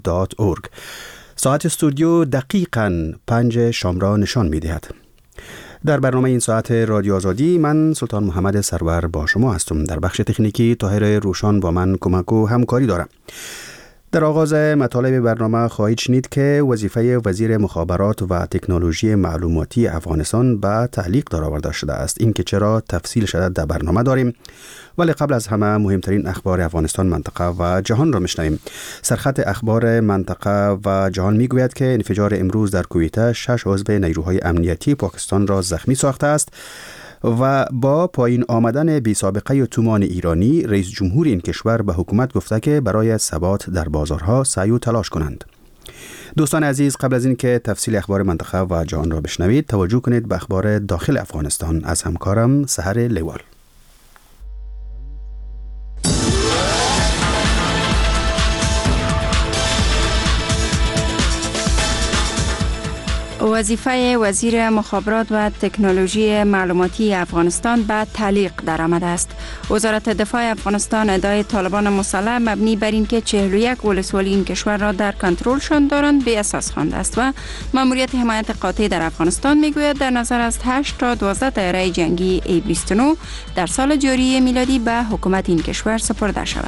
www.rfi.org. ساعت استودیو دقیقاً 5 شام را نشان می دهد. در برنامه این ساعت رادیو آزادی من سلطان محمد سرور با شما هستم. در بخش تکنیکی طاهر روشان با من کمک و همکاری دارم. در آغاز مطالب برنامه خواهید شنید که وظیفه وزیر مخابرات و تکنولوژی معلوماتی افغانستان به تعلیق درآورده شده است. این که چرا تفصیل شده در برنامه داریم، ولی قبل از همه مهمترین اخبار افغانستان، منطقه و جهان را میشنویم. سرخط اخبار منطقه و جهان میگوید که انفجار امروز در کویته 6 عضو نیروهای امنیتی پاکستان را زخمی ساخته است و با پایین آمدن بی سابقه تومان ایرانی، رئیس جمهور این کشور به حکومت گفته که برای ثبات در بازارها سعی و تلاش کنند. دوستان عزیز، قبل از این که تفصیل اخبار منطقه و جهان را بشنوید، توجه کنید به اخبار داخل افغانستان از همکارم سحر لیوال. وظیفه وزیر مخابرات و تکنولوژی معلوماتی افغانستان به تعلیق درآمده است. وزارت دفاع افغانستان ادعای طالبان مسلح مبنی بر اینکه 41 ولسوالی این کشور را در کنترلشان دارند به اساس خوانده است و ماموریت حمایت قاطع در افغانستان میگوید در نظر است 8 تا 12 طیاره جنگی A-29 در سال جاری میلادی به حکومت این کشور سپرده شود.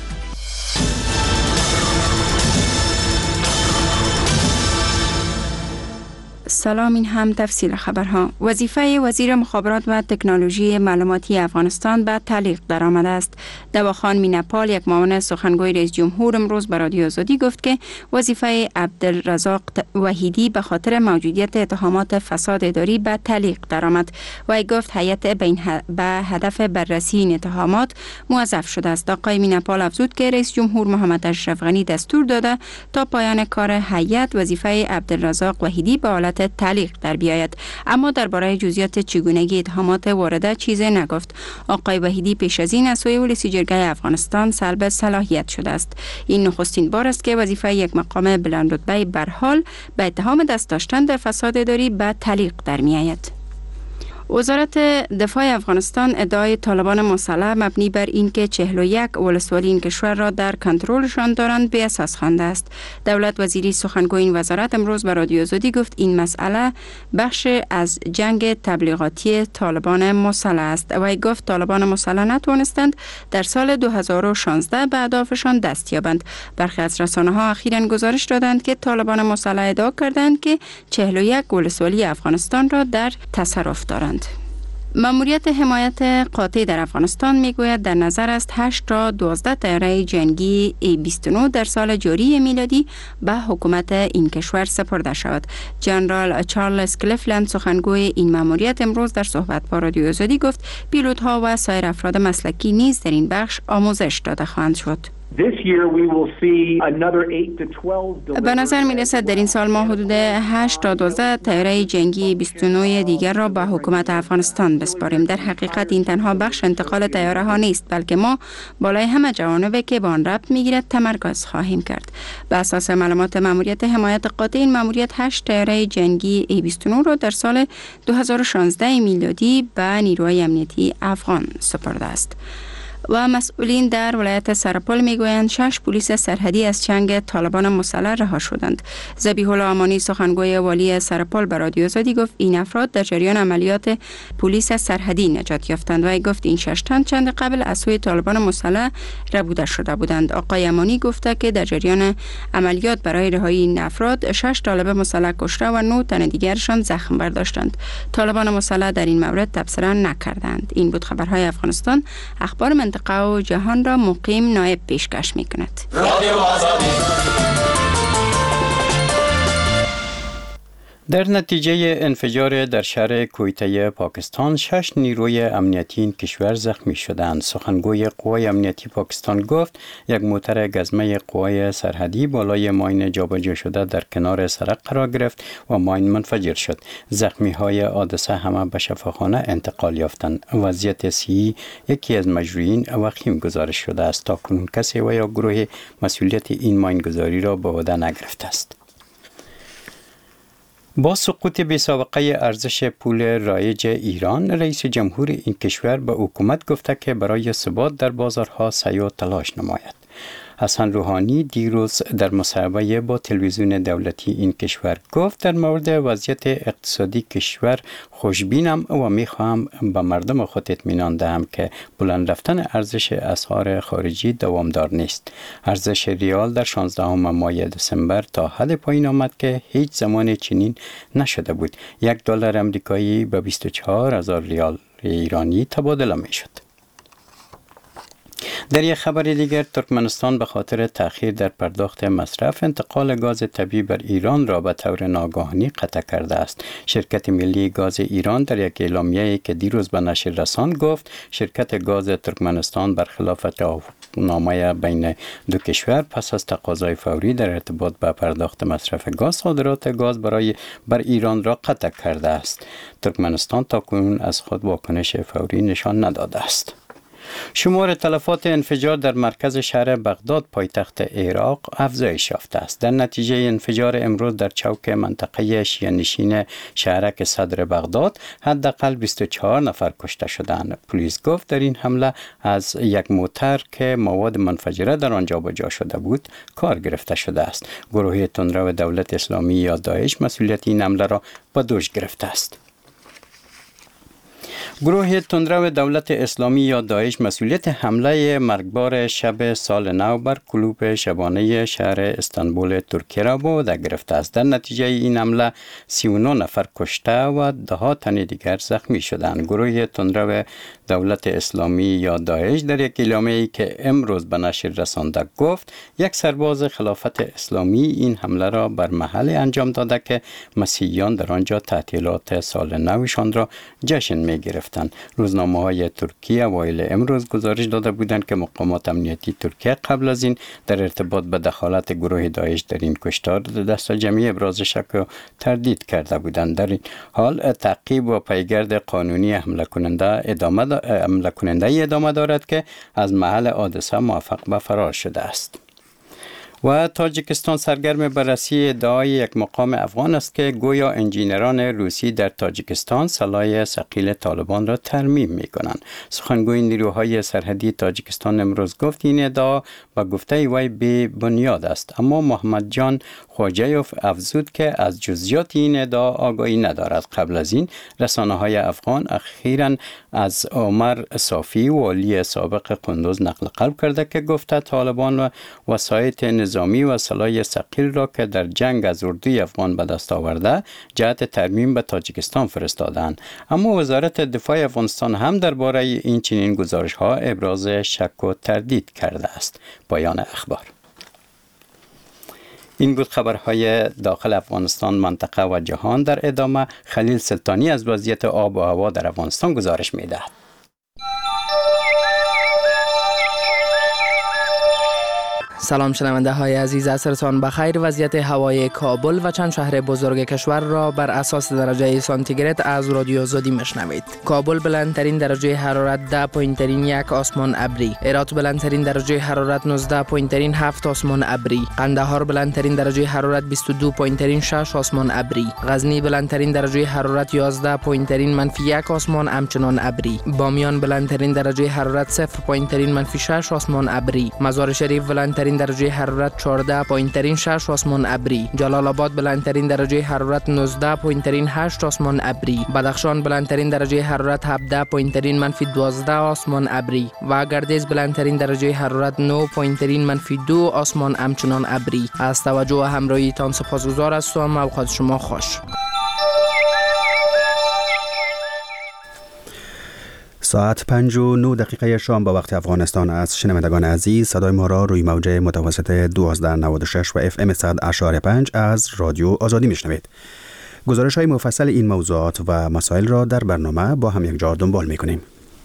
سلام، این هم تفصیل خبرها. وظیفه وزیر مخابرات و تکنولوژی معلوماتی افغانستان به تعلیق درآمده است. دواخان میناپال، یک معاون سخنگوی رئیس جمهور، امروز به رادیو آزادی گفت که وظیفه عبدالرزاق وحیدی به خاطر موجودیت اتهامات فساد اداری به تعلیق درآمد و گفت هیئت به هدف بررسی این اتهامات موظف شده است. آقای میناپال افزود که رئیس جمهور محمد اشرف غنی دستور داده تا پایان کار هیئت وظیفه عبدالرزاق وحیدی به حالت تعلیق در بیاید، اما درباره جزئیات چگونگی اتهامات وارده چیزی نگفت. آقای وحیدی پیش از این از سوی ولسی جرگه افغانستان سلب صلاحیت شده است. این نخستین بار است که وظیفه یک مقام بلند رتبه برحال به اتهام دست داشتن در فساد اداری به تعلیق در میآید. وزارت دفاع افغانستان ادعای طالبان مسلح مبنی بر اینکه 41 ولسوالی این کشور را در کنترلشان دارند به اساس خوانده است. دولت وزیری سخنگوی این وزارت امروز به رادیو آزادی گفت این مسئله بخش از جنگ تبلیغاتی طالبان مسلح است و گفت طالبان مسلح نتوانستند در سال 2016 به اهدافشان دست یابند. برخی از رسانه‌ها اخیراً گزارش دادند که طالبان مسلح ادعا کردند که 41 ولسوالی افغانستان را در تصرف دارند. ماموریت حمایت قاطع در افغانستان میگوید در نظر است 8 تا 12 طیاره جنگی A-29 در سال جاری میلادی به حکومت این کشور سپرده شود. جنرال چارلز کلیفلند سخنگوی این ماموریت امروز در صحبت با رادیو آزادی گفت پیلوت‌ها و سایر افراد مسلکی نیز در این بخش آموزش داده خواهند شد. به نظر می رسد در این سال ما حدود 8 تا 12 طیاره جنگی 29 دیگر را به حکومت افغانستان بسپاریم. در حقیقت این تنها بخش انتقال طیاره ها نیست، بلکه ما بالای همه جوانبی که به آن ربط می گیرد تمرکز خواهیم کرد. به اساس معلومات ماموریت حمایت قاطع، این ماموریت 8 طیاره جنگی A-29 را در سال 2016 میلادی به نیروهای امنیتی افغان سپرده است. و مسئولین در ولایت سرپل میگویند 6 پلیس سرحدی از چنگ طالبان مسلح رها شدند. ذبیح الله امانی سخنگوی والی سرپل به رادیو آزادی گفت این افراد در جریان عملیات پلیس سرحدی نجات یافتند و گفت این 6 تن چند قبل از سوی طالبان مسلح ربوده شده بودند. آقای امانی گفته که در جریان عملیات برای رهایی این افراد 6 طالب مسلح کشته و 9 تن دیگرشان زخم برداشتند. طالبان مسلح در این مورد تبصره نکردند. این بود خبرهای افغانستان. اخبار منطقه و جهان را مقیم نایب پیشکش می کند. در نتیجه انفجار در شهر کویته پاکستان 6 نیروی امنیتی این کشور زخمی شدند. سخنگوی قوای امنیتی پاکستان گفت یک موتر گزمه قوای سرحدی بالای ماین جابجا شده در کنار سرک قرار گرفت و ماین منفجر شد. زخمی های حادثه همه به شفاخانه انتقال یافتند. وضعیت صحی یکی از مجروحین وخیم گزارش شده است. تاکنون کسی و یا گروه مسئولیت این ماینگذاری را به عهده نگرفته است. با سقوط بی‌سابقه ارزش پول رایج ایران، رئیس جمهور این کشور به حکومت گفته که برای ثبات در بازارها سعی و تلاش نماید. حسن روحانی دیروز در مصاحبه با تلویزیون دولتی این کشور گفت در مورد وضعیت اقتصادی کشور خوشبینم و میخواهم به مردم خود اطمینان دهم که بلند رفتن ارزش اسعار خارجی دوامدار نیست. ارزش ریال در 16 ماه دسامبر تا حد پایین آمد که هیچ زمان چنین نشده بود. $1 آمریکایی به 24,000 ریال ایرانی تبادله می شد. در یک خبر دیگر، ترکمنستان به خاطر تأخیر در پرداخت مصرف انتقال گاز طبیعی بر ایران را به طور ناگهانی قطع کرده است. شرکت ملی گاز ایران در یک اعلامیه‌ای که دیروز به نشر رساند گفت شرکت گاز ترکمنستان برخلاف توافقنامه بین دو کشور پس از تقاضای فوری در ارتباط با پرداخت مصرف گاز صادرات گاز بر ایران را قطع کرده است. ترکمنستان تاکنون از خود واکنش فوری نشان نداده است. شمار تلفات انفجار در مرکز شهر بغداد پایتخت عراق افزایش یافته است. در نتیجه انفجار امروز در چوک منطقه شیعه نشین شهرک صدر بغداد حداقل 24 نفر کشته شدند. پلیس گفت در این حمله از یک موتر که مواد منفجره در آن جابجا شده بود کار گرفته شده است. گروه تندرو دولت اسلامی یا داعش مسئولیت این حمله را به دوش گرفته است. گروه تندرو دولت اسلامی یا داعش مسئولیت حمله مرگبار شب سال نو بر کلوب شبانه شهر استانبول ترکیه را به عهده گرفته است. در نتیجه این حمله 39 نفر کشته و 10 تن دیگر زخمی شدند. گروه تندرو دولت اسلامی یا داعش در یک اعلامیه‌ای که امروز به نشر رسانده گفت یک سرباز خلافت اسلامی این حمله را بر محل انجام داده که مسیحیان در آنجا تعطیلات سال نوشان را جشن می‌گرفتند. روزنامه‌های ترکیه اوایل امروز گزارش داده بودند که مقامات امنیتی ترکیه قبل از این در ارتباط به دخالت گروه داعش در این کشتار دست جمعی ابراز شک و تردید کرده بودند. در این حال تعقیب و پیگرد قانونی حمله کننده ادامه دارد که از محل حادثه موفق به فرار شده است. و تاجیکستان سرگرم بررسی ادعای یک مقام افغان است که گویا انجینران روسی در تاجیکستان سلاح ثقیل طالبان را ترمیم می کنند. سخنگوی نیروهای سرحدی تاجیکستان امروز گفت این ادعا با گفته وی بی بنیاد است، اما محمد جان خواجه‌یوف افزود که از جزئیات این ادعا آگاهی ندارد. قبل از این رسانه‌های افغان اخیراً از عمر صافی والی سابق قندوز نقل قول کرده که گفته طالبان و وسایط نظامی و سلاح ثقیل را که در جنگ از اردوی افغان به دست آورده جهت ترمیم به تاجیکستان فرستادند. اما وزارت دفاع افغانستان هم درباره این چنین گزارش‌ها ابراز شک و تردید کرده است. پایان اخبار. این بود خبرهای داخل افغانستان، منطقه و جهان. در ادامه خلیل سلطانی از وضعیت آب و هوا در افغانستان گزارش می‌دهد. سلام شنونده های عزیز، عصرتان بخیر. وضعیت هوای کابل و چند شهر بزرگ کشور را بر اساس درجه سانتیگراد از رادیو آزادی میشنوید. کابل بلندترین درجه حرارت 10.1 آسمان ابری، هرات بلندترین درجه حرارت 19.7 آسمان ابری، قندهار بلندترین درجه حرارت 22.6 آسمان ابری، غزنی بلندترین درجه حرارت 11.1 آسمان همچنان ابری، بامیان بلندترین درجه حرارت 0.6 آسمان ابری، مزار شریف بلندترین درجه حرارت 14.6 آسمان ابری، جلال آباد بلندترین درجه حرارت 19.8 آسمان ابری، بدخشان بلندترین درجه حرارت 17.-12 آسمان ابری و گردیز بلندترین درجه حرارت 9.-2 آسمان همچنان ابری. از توجه و همراهیتان سپاسگزار هستم. اوقات شما خوش. ساعت 5:09 شام با وقت افغانستان است. شنوندگان عزیز، صدای ما را روی موج متوسط 1296 و FM 100.5 از رادیو آزادی میشنوید. گزارش های مفصل این موضوعات و مسائل را در برنامه با هم یک جا دنبال میکنیم.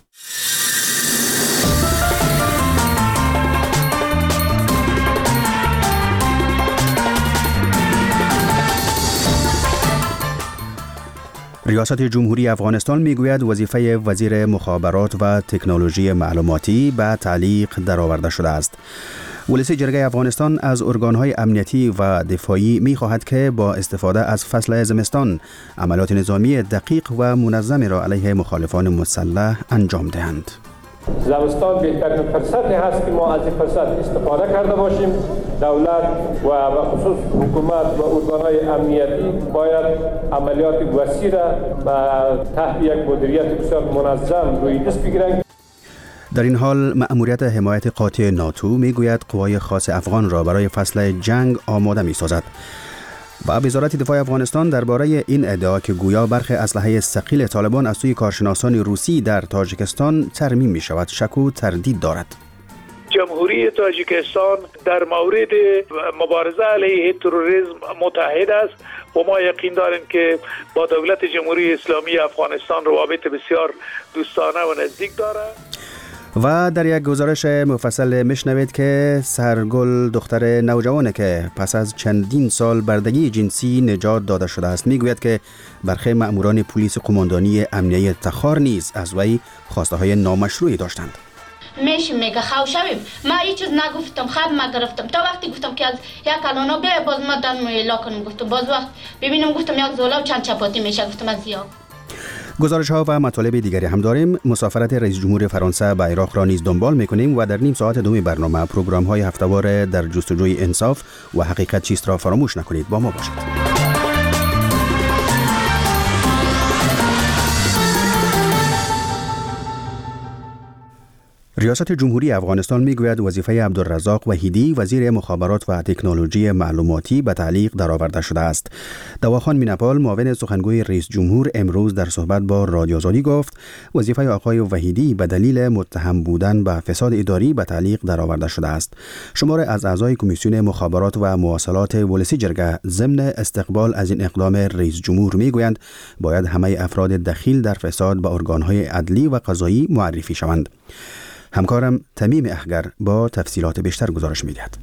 ریاست جمهوری افغانستان میگوید وظیفه وزیر مخابرات و تکنولوژی معلوماتی به تعلیق درآورده شده است. ولسی جرگه افغانستان از ارگانهای امنیتی و دفاعی می‌خواهد که با استفاده از فصل زمستان عملیات نظامی دقیق و منظمی را علیه مخالفان مسلح انجام دهند. زمستان بهترین فرصتی هست که ما از این فرصت استفاده کرده باشیم. دولت و خصوص حکومت و ارگان‌های امنیتی باید عملیات وسیع و تحت یک مدیریت بسیار منظم روی دست بگیرند. در این حال مأموریت حمایت قاطع ناتو میگوید قوای خاص افغان را برای فصل جنگ آماده می‌سازد. و وزارت دفاع افغانستان درباره این ادعا که گویا برخی اسلحه ثقیل طالبان از سوی کارشناسان روسی در تاجیکستان ترمیم می شود شک و تردید دارد. جمهوری تاجیکستان در مورد مبارزه علیه تروریسم متحد است و ما یقین داریم که با دولت جمهوری اسلامی افغانستان روابط بسیار دوستانه و نزدیک دارد. و در یک گزارش مفصل میشنوید که سهرگل دختر نوجوانه که پس از چندین سال بردگی جنسی نجات داده شده است میگوید که برخی مأموران پلیس قماندانی امنیه تخار نیز از وی خواسته های نامشروعی داشتند. میگه خواهش شویم، ما هیچ چیز نگفتم، خواب ما گرفتم تا وقتی گفتم که از یک کلانو بیا باز ما دم اعلام کنم گفتم باز وقت ببینم گفتم یک زولا و چند چپاتی میشه گفتم از یا. گزارش ها و مطالب دیگری هم داریم. مسافرت رئیس جمهور فرانسه به عراق را نیز دنبال میکنیم و در نیم ساعت دوم برنامه پروگرام های هفته‌وار در جستجوی انصاف و حقیقت چیست را فراموش نکنید. با ما باشید. ریاست جمهوری افغانستان میگوید وظیفه عبدالرزاق وحیدی وزیر مخابرات و تکنولوژی معلوماتی به تعلیق درآورده شده است. دواخان مینپال معاون سخنگوی رئیس جمهور امروز در صحبت با رادیو آزادی گفت وظیفه آقای وحیدی به دلیل متهم بودن به فساد اداری به تعلیق درآورده شده است. شمار از اعضای کمیسیون مخابرات و مواصلات ولسی جرگه ضمن استقبال از این اقدام رئیس جمهور میگویند باید همه افراد دخیل در فساد به ارگان‌های عدلی و قضایی معرفی شوند. همکارم تمیم احگر با تفصیلات بیشتر گزارش می‌دهد.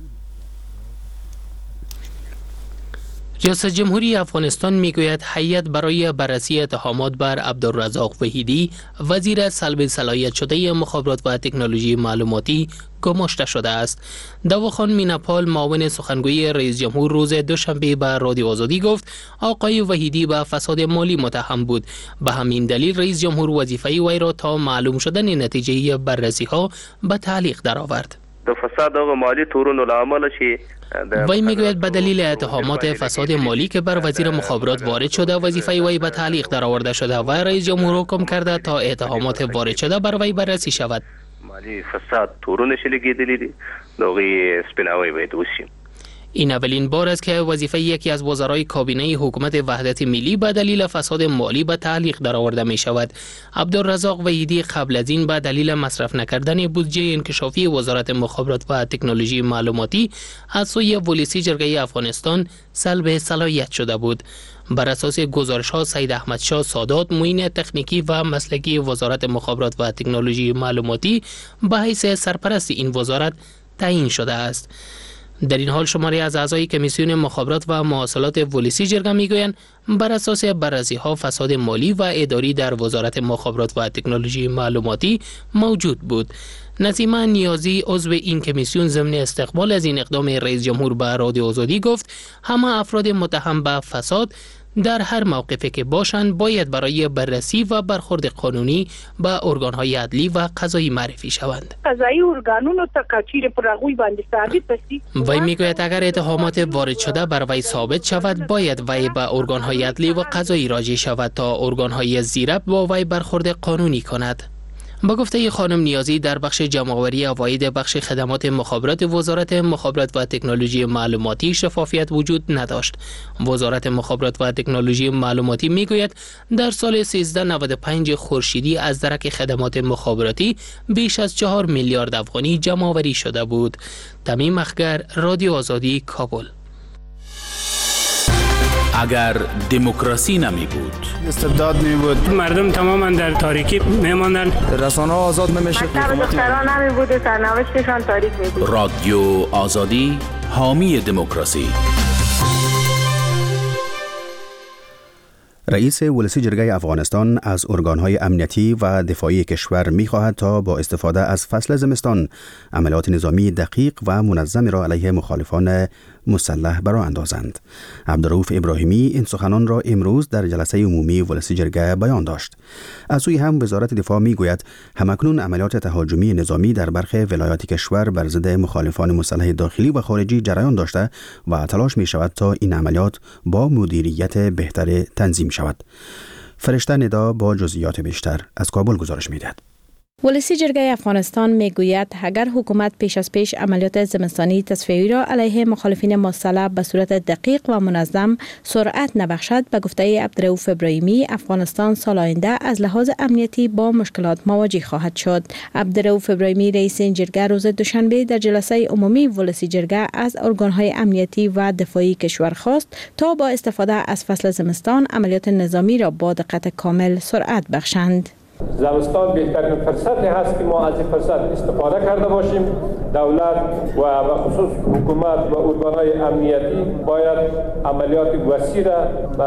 ریاست جمهوری افغانستان میگوید هیئت برای بررسی اتهامات بر عبدالرزاق وحیدی وزیر سلب صلاحیت شده مخابرات و تکنولوژی معلوماتی گماشته شده است. دواخان مینپال معاون سخنگوی رئیس جمهور روز دوشنبه به رادیو آزادی گفت آقای وحیدی به فساد مالی متهم بود. به همین دلیل رئیس جمهور وظیفه وی را تا معلوم شدن نتیجه بررسی ها به تعلیق درآورد. فساد مالی تورون العمل شي وی میگوید به دلیل اتهامات فساد مالی که بر وزیر مخابرات وارد شده وظیفه وی به تعلیق درآورده شده و رئیس جمهور حکم کرده تا اتهامات وارد شده بر وی بررسی شود. مالی فساد تورون شلګیدلی دي نوغي سپیناوي باید وشي. این اولین بار است که وظیفه یکی از وزرای کابینه حکومت وحدت ملی به دلیل فساد مالی به تعلیق درآورده می شود. عبدالرزاق وحیدی قبل از این به دلیل مصرف نکردن بودجه انکشافی وزارت مخابرات و تکنولوژی معلوماتی از سوی ولسی جرگه افغانستان سلب صلاحیت شده بود. بر اساس گزارش‌ها سید احمدشاه سادات معین تکنیکی و مسلکی وزارت مخابرات و تکنولوژی معلوماتی به حیث سرپرست این وزارت تعیین شده است. در این حال شماری از اعضای کمیسیون مخابرات و مواصلات ولسی جرگه میگویند بر اساس بررسی‌ها فساد مالی و اداری در وزارت مخابرات و تکنولوژی معلوماتی موجود بود. نسیمه نیازی عضو این کمیسیون ضمن استقبال از این اقدام رئیس جمهور به رادیو آزادی گفت همه افراد متهم به فساد در هر موقفی که باشند باید برای بررسی و برخورد قانونی به ارگان‌های عدلی و قضایی معرفی شوند. قضایی ارگانونو ته کچیر پر هغوی باندې ثابت بسی. وی میگوید اگر اتهامات وارد شده بر وی ثابت شود باید وی به ارگان‌های عدلی و قضایی راجع شود تا ارگان‌های زیربط با وی برخورد قانونی کند. با گفته خانم نیازی در بخش جمع‌آوری عواید بخش خدمات مخابرات وزارت مخابرات و تکنولوژی معلوماتی شفافیت وجود نداشت. وزارت مخابرات و تکنولوژی معلوماتی میگوید در سال 1395 خورشیدی از درک خدمات مخابراتی بیش از 4 میلیارد افغانی جمع‌آوری شده بود. تمیم اخگر، رادیو آزادی، کابل. اگر دموکراسی نمی بود، استبداد می بود، مردم تماما در تاریکی میماندن، رسانه آزاد نمیشه، دختران نمی بود، سرنوشتشان تاریک می بود. رادیو آزادی حامی دموکراسی. رئیس ولسی جرگه افغانستان از ارگان‌های امنیتی و دفاعی کشور می‌خواهد تا با استفاده از فصل زمستان عملیات نظامی دقیق و منظم را علیه مخالفان مسلح برآ اندازند. عبدالرؤوف ابراهیمی این سخنان را امروز در جلسه عمومی ولسی جرگه بیان داشت. از سوی هم وزارت دفاع میگوید همکنون عملیات تهاجمی نظامی در برخی ولایات کشور بر ضد مخالفان مسلح داخلی و خارجی جریان داشته و تلاش می شود تا این عملیات با مدیریت بهتر تنظیم شود. فرشته ندا با جزئیات بیشتر از کابل گزارش می‌دهد. ولسی جرگه افغانستان میگوید اگر حکومت پیش از پیش عملیات زمستانی تصفیه‌ای را علیه مخالفین مسلح به صورت دقیق و منظم سرعت نبخشد، به گفته عبدالرؤوف ابراهیمی افغانستان سال آینده از لحاظ امنیتی با مشکلات مواجه خواهد شد. عبدالرؤوف ابراهیمی رئیس این جرگه روز دوشنبه در جلسه عمومی ولسی جرگه از ارگان‌های امنیتی و دفاعی کشور خواست تا با استفاده از فصل زمستان عملیات نظامی را با دقت کامل سرعت بخشند. زمستان بهترین فرصتی هست که ما از این فرصت استفاده کرده باشیم. دولت و خصوص حکومت و ارگان‌های امنیتی باید عملیات وسیع را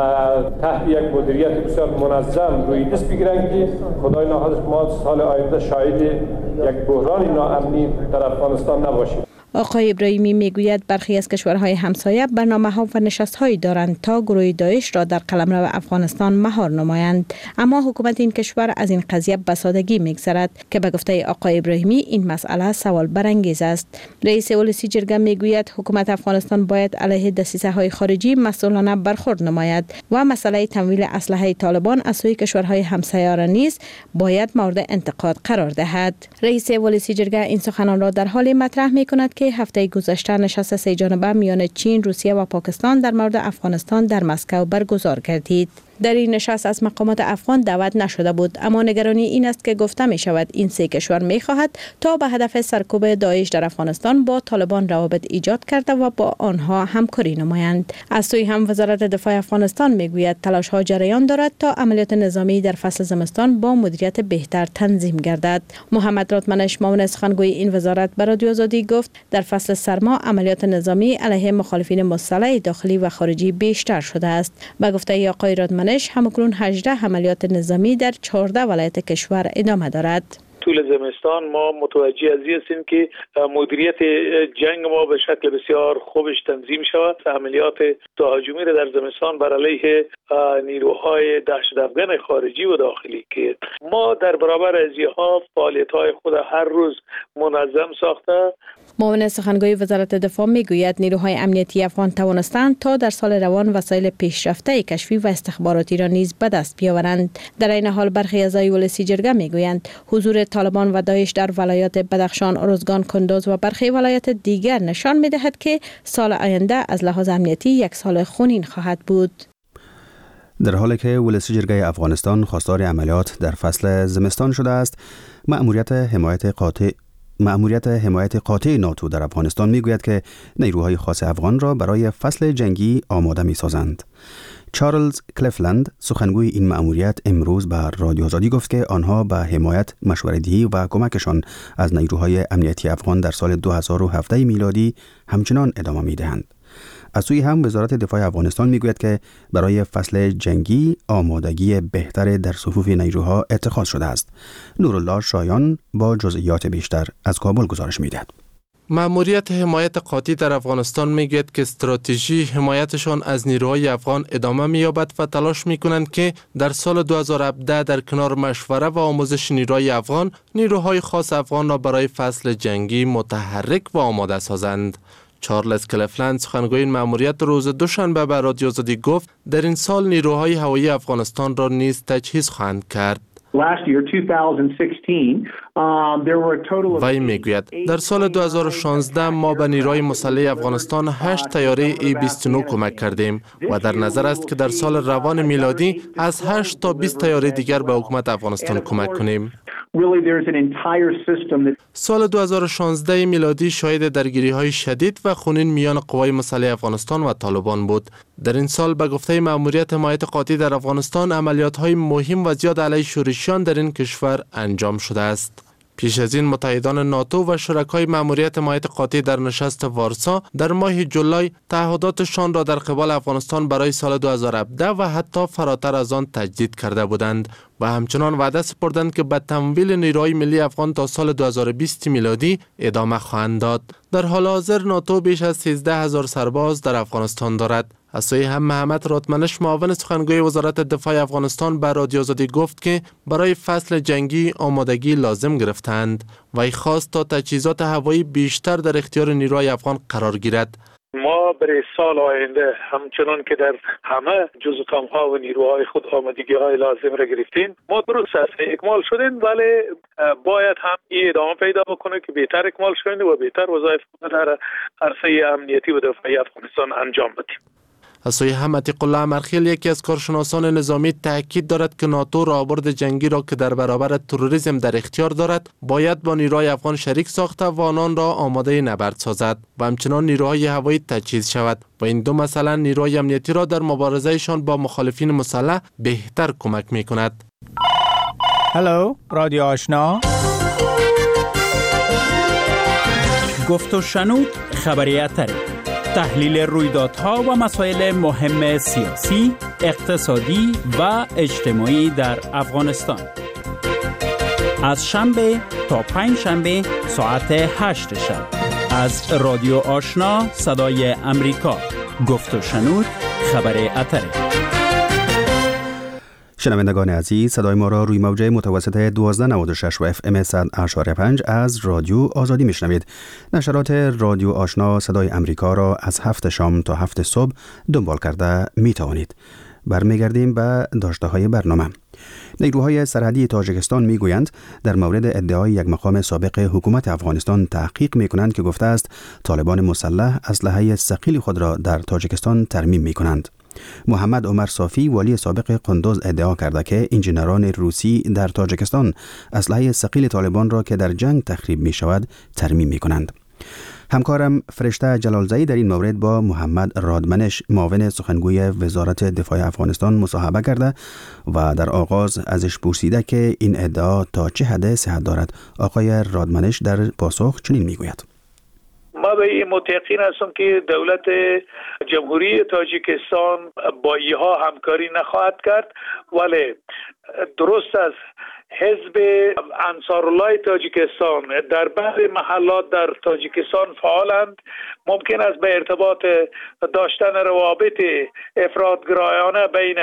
تحت یک مدیریت بسیار منظم روی دست بگیرند که خدای نخواهد ما سال آینده شاهد یک بحران ناامنی در افغانستان نباشیم. آقای ابراهیمی میگوید برخی از کشورهای همسایه برنامه‌ها و نشست‌هایی دارند تا گروه داعش را در قلمرو افغانستان مهار نمایند، اما حکومت این کشور از این قضیه به سادگی میگذرد که به گفته آقای ابراهیمی این مسئله سوال برانگیز است. رئیس ولسی جرگه میگوید حکومت افغانستان باید علیه دسیسه‌های خارجی مسئولانه برخورد نماید و مسئله تمویل اسلحه طالبان از سوی کشورهای همسایه را نیز باید مورد انتقاد قرار دهد. رئیس ولسی جرگه این سخنان را در حالی مطرح می‌کند که هفته گذشته نشست سه جانبه میان چین، روسیه و پاکستان در مورد افغانستان در مسکو برگزار گردید. در این نشست از مقامات افغان دعوت نشده بود، اما نگرانی این است که گفته می شود این سه کشور می خواهد تا به هدف سرکوب داعش در افغانستان با طالبان روابط ایجاد کرده و با آنها همکاری نمایند. از سوی هم وزارت دفاع افغانستان می گوید تلاش ها جریان دارد تا عملیات نظامی در فصل زمستان با مدیریت بهتر تنظیم گردد. محمد راتمنش معاون سخنگوی این وزارت به رادیو آزادی گفت در فصل سرما عملیات نظامی علیه مخالفین مسلح داخلی و خارجی بیشتر شده است. به گفته آقای راتمنش همکنون 18 عملیات نظامی در 14 ولایت کشور ادامه دارد. طول زمستان ما متوجه از این هستیم که مدیریت جنگ ما به شکل بسیار خوبش تنظیم شود. عملیات تهاجمی را در زمستان بر علیه نیروهای دهشت‌افکن خارجی و داخلی که ما در برابر از اینها فعالیت‌های خود هر روز منظم ساخته. معاون سخنگوی وزارت دفاع میگوید نیروهای امنیتی افغان توانستند تا در سال روان وسایل پیشرفته کشفی و استخباراتی را نیز به دست بیاورند. در این حال برخی اعضای ولسی جرگه میگویند حضور طالبان و داعش در ولایات بدخشان، ارزگان، کندوز و برخی ولایات دیگر نشان می‌دهد که سال آینده از لحاظ امنیتی یک سال خونین خواهد بود. در حالی که ولسی جرگه افغانستان خواستار عملیات در فصل زمستان شده است، مأموریت حمایت قاطع ناتو در افغانستان میگوید که نیروهای خاص افغان را برای فصل جنگی آماده می‌سازند. چارلز کلفلند سخنگوی این مأموریت امروز به رادیو آزادی گفت که آنها به حمایت، مشوره‌دهی و کمکشان از نیروهای امنیتی افغان در سال 2017 میلادی همچنان ادامه می‌دهند. از سوی هم وزارت دفاع افغانستان میگوید که برای فصل جنگی آمادگی بهتر در صفوف نیروها اتخاذ شده است. نورالله شایان با جزئیات بیشتر از کابل گزارش می‌دهد. مأموریت حمایت قاطع در افغانستان میگوید که استراتژی حمایتشان از نیروهای افغان ادامه می‌یابد و تلاش می‌کنند که در سال 2017 در کنار مشوره و آموزش نیروهای افغان، نیروهای خاص افغان را برای فصل جنگی متحرک و آماده سازند. چارلز کلفلند سخنگوی این مأموریت روز دوشنبه به رادیو آزادی گفت در این سال نیروهای هوایی افغانستان را نیز تجهیز خواهند کرد. وی میگوید در سال 2016 ما به نیروهای مسلح افغانستان 8 طیاره A-29 کمک کردیم و در نظر است که در سال روان میلادی از 8 تا 20 طیاره دیگر به حکومت افغانستان کمک کنیم. سال 2016 میلادی شاهد درگیری‌های شدید و خونین میان قوای مسلح افغانستان و طالبان بود. در این سال به گفته مأموریت حمایت قاطع در افغانستان عملیات‌های مهم و زیاد علیه شورشیان در این کشور انجام شده است. پیش از این متحدان ناتو و شرکای مأموریت حمایت قاطع در نشست وارسا در ماه جولای تعهداتشان را در قبال افغانستان برای سال 2017 و حتی فراتر از آن تجدید کرده بودند و همچنان وعده سپردند که به تمویل نیروهای ملی افغان تا سال 2020 میلادی ادامه خواهند داد. در حال حاضر ناتو بیش از 13,000 سرباز در افغانستان دارد. از سوی هم محمد رادمنش معاون سخنگوی وزارت دفاع افغانستان به رادیو آزادی گفت که برای فصل جنگی آمادگی لازم گرفتند و ای خواست تا تجهیزات هوایی بیشتر در اختیار نیروهای افغان قرار گیرد. ما برای سال آینده همچنان که در همه جزء و نیروهای خود آمادگی های لازم را گرفتیم، ما درست است اکمال شدیم، ولی باید هم این ادامه پیدا بکنه که بهتر اکمال شدیم و بهتر وظایف در عرصه امنیتی و دفاعی افغانستان انجام بدیم. از سوی هم عتیق الله امرخیل یکی از کارشناسان نظامی تاکید دارد که ناتو راهبرد جنگی را که در برابر تروریسم در اختیار دارد باید با نیروهای افغان شریک ساخته و آنان را آماده نبرد سازد و همچنان نیروهای هوایی تجهیز شود و این دو مثلا نیروهای امنیتی را در مبارزهشان با مخالفین مسلح بهتر کمک می کند. هلو رادیو آشنا، گفت و شنود خبری اتری، تحلیل رویدادها و مسائل مهم سیاسی، اقتصادی و اجتماعی در افغانستان. از شنبه تا پنج شنبه ساعت 8 شب از رادیو آشنا صدای امریکا. گفت و شنود خبر اتری. شنوندگان عزیز، صدای ما را روی موجه متوسط 1296 و FM 100.5 از رادیو آزادی میشنوید. نشرات رادیو آشنا صدای امریکا را از 7 شام تا 7 صبح دنبال کرده میتوانید. برمیگردیم به داشته های برنامه. نیروهای سرحدی تاجیکستان میگویند در مورد ادعای یک مقام سابق حکومت افغانستان تحقیق میکنند که گفته است طالبان مسلح اسلحه ثقیل خود را در تاجیکستان ترمیم میکنند. محمد عمر صافی والی سابق قندوز ادعا کرده که انجینران روسی در تاجیکستان اسلحه ثقیل طالبان را که در جنگ تخریب می شود ترمیم می کنند. همکارم فرشته جلالزایی در این مورد با محمد رادمنش معاون سخنگوی وزارت دفاع افغانستان مصاحبه کرده و در آغاز ازش پرسیده که این ادعا تا چه حد صحت دارد. آقای رادمنش در پاسخ چنین می گوید: ما به این متقین هستم که دولت جمهوری تاجیکستان با اینها همکاری نخواهد کرد، ولی درست است حزب انصارالله تاجیکستان در بعضی محلات در تاجیکستان فعالند. ممکن است به ارتباط داشتن روابط افراطگرایانه بین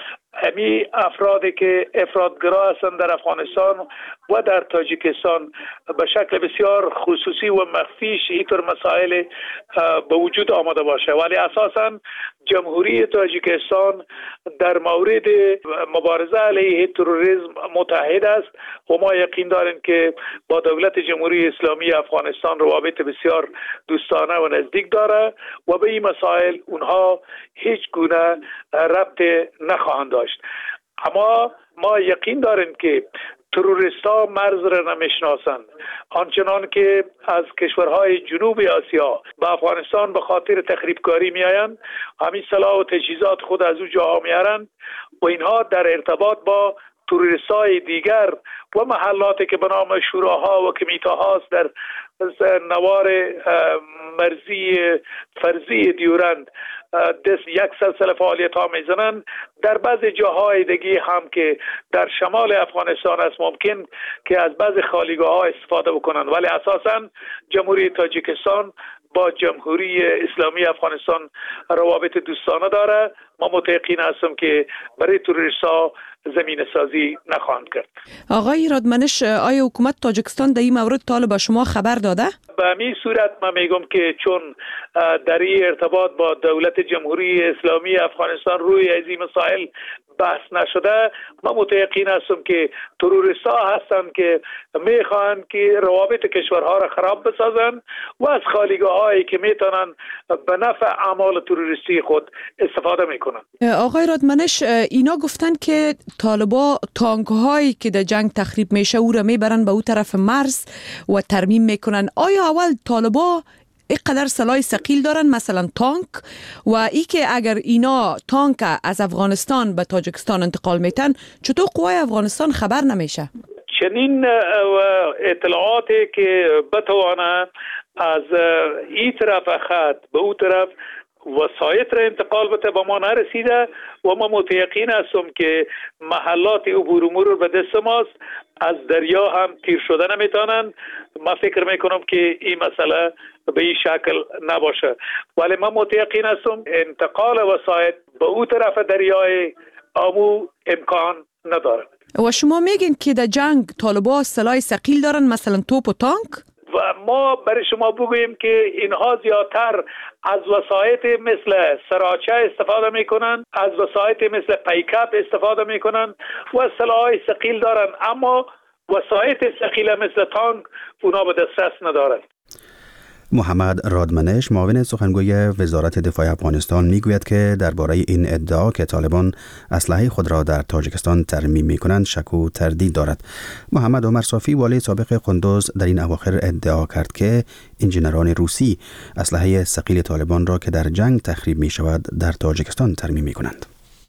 همین افرادی که افراطگرا هستند در افغانستان و در تاجیکستان به شکل بسیار خصوصی و مخفیش اینطور مسائل به وجود آمده باشه، ولی اساساً جمهوری تاجیکستان در مورد مبارزه علیه تروریسم متحد است و ما یقین داریم که با دولت جمهوری اسلامی افغانستان روابط بسیار دوستانه و نزدیک داره و به این مسائل اونها هیچ گونه ربط نخواهند داشت. اما ما یقین داریم که تروریست‌ها مرز را نمیشناسند. آنچنان که از کشورهای جنوب آسیا به افغانستان به خاطر تخریبکاری میآیند، همین سلاح و تجهیزات خود از او جاها میارند و اینها در ارتباط با تروریست‌های دیگر و محلاتی که به نام شوراها و کمیتاها است در نوار مرزی فرضی دیورند دست یک سلسله فعالیت ها میزنند. در بعضی جاهای دیگه هم که در شمال افغانستان است ممکن که از بعضی خالیگاه ها استفاده بکنند، ولی اساساً جمهوری تاجیکستان با جمهوری اسلامی افغانستان روابط دوستانه داره. ما متقین هستیم که برای تروریست‌ها زمینه سازی نخواهند کرد. آقای رادمنش، آیا حکومت تاجیکستان در این مورد تا به شما خبر داده؟ به همین صورت من میگم که چون در این ارتباط با دولت جمهوری اسلامی افغانستان روی از این مسائل بحث نشده، من متقین هستم که تروریست‌ها هستند که میخواهند که روابط کشورها را خراب بسازند و از خالیگاه‌هایی که میتونن به نفع اعمال تروریستی خود استفاده میکنند. آقای رادمنش، اینا گفتن که طالبا تانک‌هایی که در جنگ تخریب میشه او را میبرن به او طرف مرز و ترمیم میکنن. آیا اول طالبا اینقدر سلاح ثقیل دارن، مثلا تانک، و ای که اگر اینا تانک از افغانستان به تاجیکستان انتقال میتن چطور قوای افغانستان خبر نمیشه؟ چنین اطلاعاتی که بتوانه از این طرف خط به اون طرف وسایط را انتقال بده به ما نرسیده و ما متیقین هستم که محلات عبور و مرور به دست ماست، از دریا هم تیر شده نمیتونن. ما فکر میکنم که این مسئله به این شکل نباشه، ولی من متیقین هستم انتقال وسایط به اون طرف دریای آمو امکان نداره. و شما میگین که در جنگ طالبا سلاح ثقیل دارن، مثلا توپ و تانک؟ و ما برای شما بگوییم که اینها زیادتر از وسایط مثل سراچه استفاده میکنن، از وسایط مثل پیکاپ استفاده میکنن و سلاح‌های ثقیل دارن، اما وسایط ثقیل مثل تانک اونا به دسترس ندارن. محمد رادمنش معاون سخنگوی وزارت دفاع افغانستان میگوید که درباره این ادعا که طالبان اسلحه خود را در تاجیکستان ترمیم میکنند شک و تردید دارد. محمد عمر صافی والی سابق قندوز در این اواخر ادعا کرد که انجینران روسی اسلحه ثقیل طالبان را که در جنگ تخریب می شود در تاجیکستان ترمیم میکنند.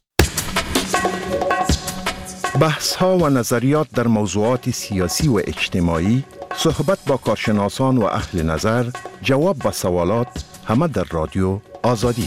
بحث ها و نظریات در موضوعات سیاسی و اجتماعی، صحبت با کارشناسان و اهل نظر، جواب به سوالات، همه در رادیو آزادی.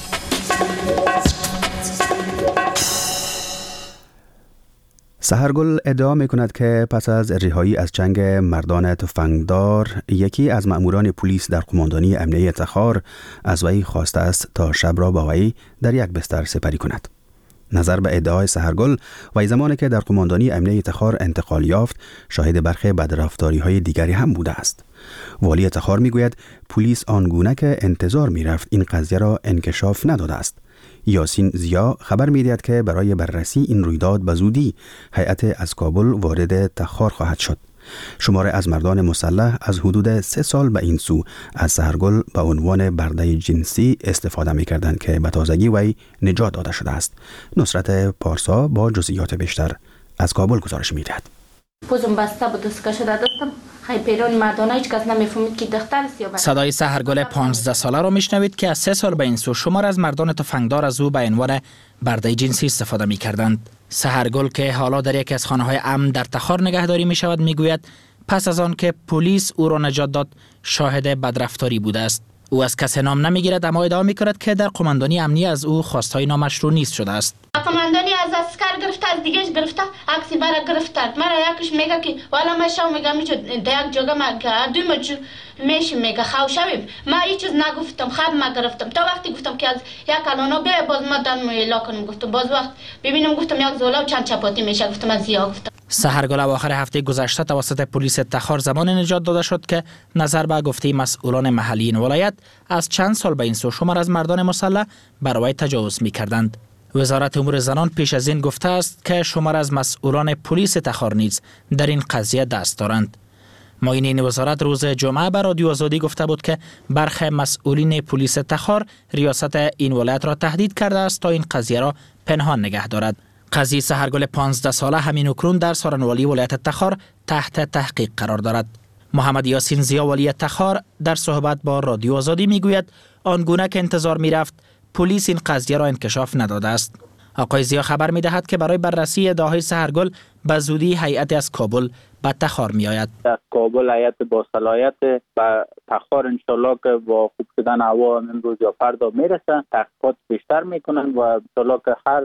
سحرگل ادعا می کند که پس از رهایی از جنگ مردان تفنگدار، یکی از مأموران پلیس در قماندانی امنیه تخار از وی خواسته است تا شب را با وی در یک بستر سپری کند. نظر به ادعای سحرگل، وی زمانی که در قماندانی امنیه تخار انتقال یافت شاهد برخی بدرفتاری‌های دیگری هم بوده است. والی تخار میگوید پلیس آنگونه که انتظار میرفت این قضیه را انکشاف نداده است. یاسین زیا خبر میدهد که برای بررسی این رویداد به زودی هیئت از کابل وارد تخار خواهد شد. شماره از مردان مسلح از حدود 3 سال به این سو از سحرگل به عنوان برده جنسی استفاده می‌کردند که به تازگی وی نجات داده شده است. نصرت پارسا با جزئیات بیشتر از کابل گزارش می‌دهد. پوزم بسته بود، دست کشیده داشتم. خیلی پیران مردانه هیچ کس نمی‌فهمید که دختر است یا بچه. صدای سحرگل 15 ساله را میشنوید که از 3 سال به این سو شمار از مردان تفنگدار از او به عنوان برده جنسی استفاده می‌کردند. سحرگل که حالا در یکی از خانه‌های امن در تخار نگهداری می‌شود میگوید پس از آن که پلیس او را نجات داد شاهد بدرفتاری بوده است. او از کسی نام نمیگیرد اما ادعا می‌کند که در قماندانی امنیه از او خواستهای نامشروع نیست شده است. قماندانی از اسکر گرفته، از دیگهش گرفته، عکسی مرا گرفته. مرا یکیش میگه که والا من شو میگم میجود یک جگه ما دوی مجو میشیم میگه خو شویم. ما هیچ چیز نگفتم، خب ما گرفتم. تا وقتی گفتم که از یک کلونا به باز ما دن اعلام کنم گفتم، باز وقت ببینم گفتم یک زولا و چند چپاتی میشه گفتم از زیا گفتم. سحرگل اواخر هفته گذشته توسط پلیس تخار زمان نجات داده شد که نظر به گفته مسئولان محلی این ولایت از چند سال به این سو شمار از مردان مسلح بر وی تجاوز می‌کردند. وزارت امور زنان پیش از این گفته است که شمار از مسئولان پلیس تخار نیز در این قضیه دست دارند. معین این وزارت روز جمعه بر رادیو آزادی گفته بود که برخی مسئولین پلیس تخار ریاست این ولایت را تهدید کرده است تا این قضیه را پنهان نگه دارد. قضیه سحرگل 15 ساله همین اکنون در سارنوالی ولایت تخار تحت تحقیق قرار دارد. محمد یاسین زیا والی تخار در صحبت با رادیو آزادی میگوید آنگونه که انتظار میرفت پلیس این قضیه را انکشاف نداده است. آقای زیا خبر میدهد که برای بررسی ادعاهای سحرگل به زودی هیئت از کابل به تخار می آید. از کابل هیئت با صلاحیت به تخار انشالله که با خوب شدن هوا امروز یا فردا میرسه، تحقیقات بیشتر میکنن و انشالله که هر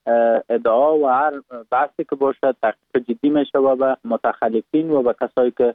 ادعا و هر بحثی که باشه تحقیق جدی میشه و به متخلفین و به کسایی که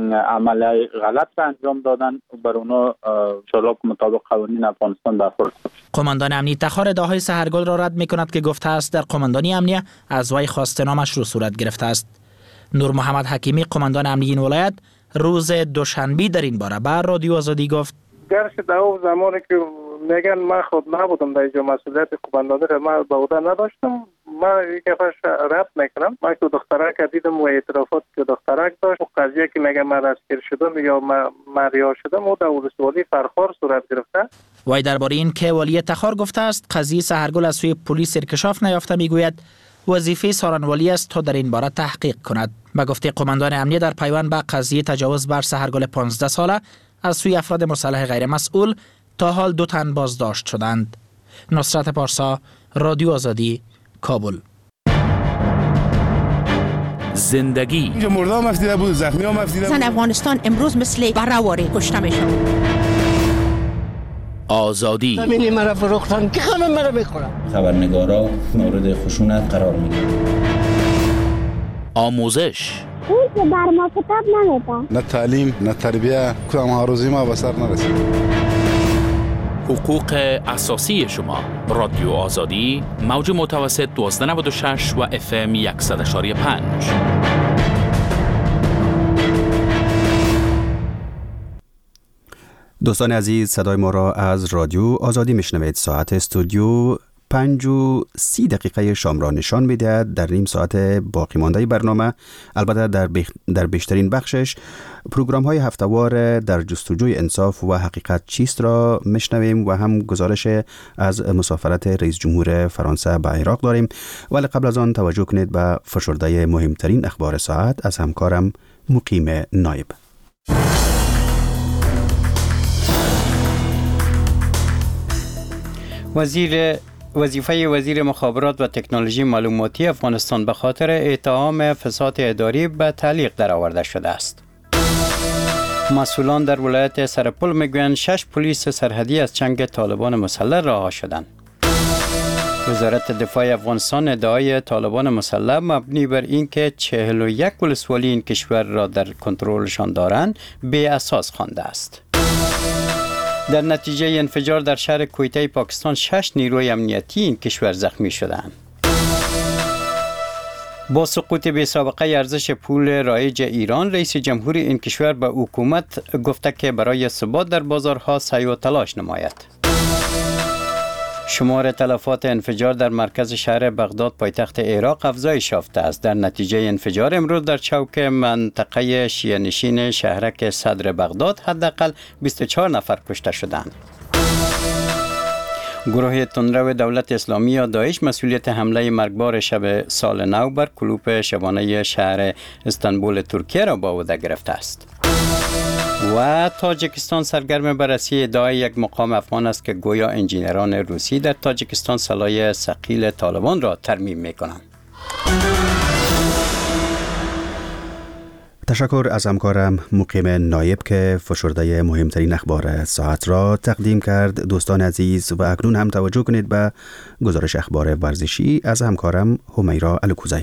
عمل غلط را انجام دادن بر اونا انشالله که مطابق قوانین افغانستان برخورد. قماندان امنیه تخار ادعاهای سحرگل را رد میکند که گفته است در قماندانی امنیه از وی خواست نامشروع صورت گرفته است. نور محمد حکیمی قماندان امنیه این ولایت روز دوشنبه در این باره بر رادیو آزادی گفت گرچه در اون زمانی که میگن من خود نبودم در اینجا مسئولیت قماندانی را من به عهده نداشتم، من یک دفعه رد میکنم. من که دخترک دیدم و اعترافات که دخترک داشت و قضیه که میگه من اسیر شدم یا من رها شدم و در ولسوالی فرخار صورت گرفته. وی درباره این که والی تخار گفته است قضیه سحرگل از سوی پلیس انکشاف نیافته میگوید وظیفه سارنوالی است تا در این باره تحقیق کند. به گفته قماندان امنیه در پیوند به قضیه تجاوز بر سحرگل 15 ساله از سوی افراد مسلح غیر مسئول تا حال 2 تن بازداشت شدند. نصرت پارسا، رادیو آزادی، کابل. زندگی. اینجا مرده هم افتیده بود، زخمی هم افتیده بود. افغانستان امروز مثل برآوری کشته میشه. آزادی. زمینی مرا فروختن که همه مرا میخورن. خبرنگارا مورد خشونت قرار میگیرن. آموزش. اون که بر ما کتاب نمیده. نه تعلیم، نه تربیه، کدام آرزوی ما به سر نرسید. حقوق اساسی شما. رادیو آزادی، موج متوسط 1296 و FM 100.5. دوستان عزیز، صدای ما را از رادیو آزادی میشنوید. ساعت استودیو 5:30 شام را نشان میدهد. در نیم ساعت باقی مانده برنامه، البته در بیشترین بخشش، پروگرام های هفتهوار در جستجوی انصاف و حقیقت چیست را میشنویم و هم گزارش از مسافرت رئیس جمهور فرانسه به عراق داریم. ولی قبل از آن توجه کنید به فشرده مهمترین اخبار ساعت از همکارم مقیم نایب. وظیفه وزیر مخابرات و تکنولوژی معلوماتی افغانستان به خاطر اتهام فساد اداری به تعلیق درآورده شده است. مسئولان در ولایت سرپل میگویند 6 پلیس سرحدی از چنگ طالبان مسلح رها شدند. وزارت دفاع افغانستان ادعای طالبان مسلح مبنی بر اینکه 41 ولسوالی این کشور را در کنترلشان دارند بی اساس خوانده است. در نتیجه انفجار در شهر کویته پاکستان 6 نیروی امنیتی این کشور زخمی شدند. با سقوط بی سابقه ارزش پول رایج ایران، رئیس جمهور این کشور به حکومت گفته که برای ثبات در بازارها سعی و تلاش نماید. شمار تلفات انفجار در مرکز شهر بغداد پایتخت عراق افزایش یافته است. در نتیجه انفجار امروز در چوک منطقه شیعه نشین شهرک صدر بغداد حداقل 24 نفر کشته شدند. گروه تندرو دولت اسلامی یا داعش مسئولیت حمله مرگبار شب سال نو بر کلوپ شبانه شهر استانبول ترکیه را به عهده گرفته است. و تاجیکستان سرگرم بررسی ادعای یک مقام افغان است که گویا انجینران روسی در تاجیکستان سلاح ثقیل طالبان را ترمیم می‌کنند. تشکر از همکارم مقیم نایب که فشرده مهمترین اخبار ساعت را تقدیم کرد. دوستان عزیز، و اکنون هم توجه کنید به گزارش اخبار ورزشی از همکارم همیرا الکوزی.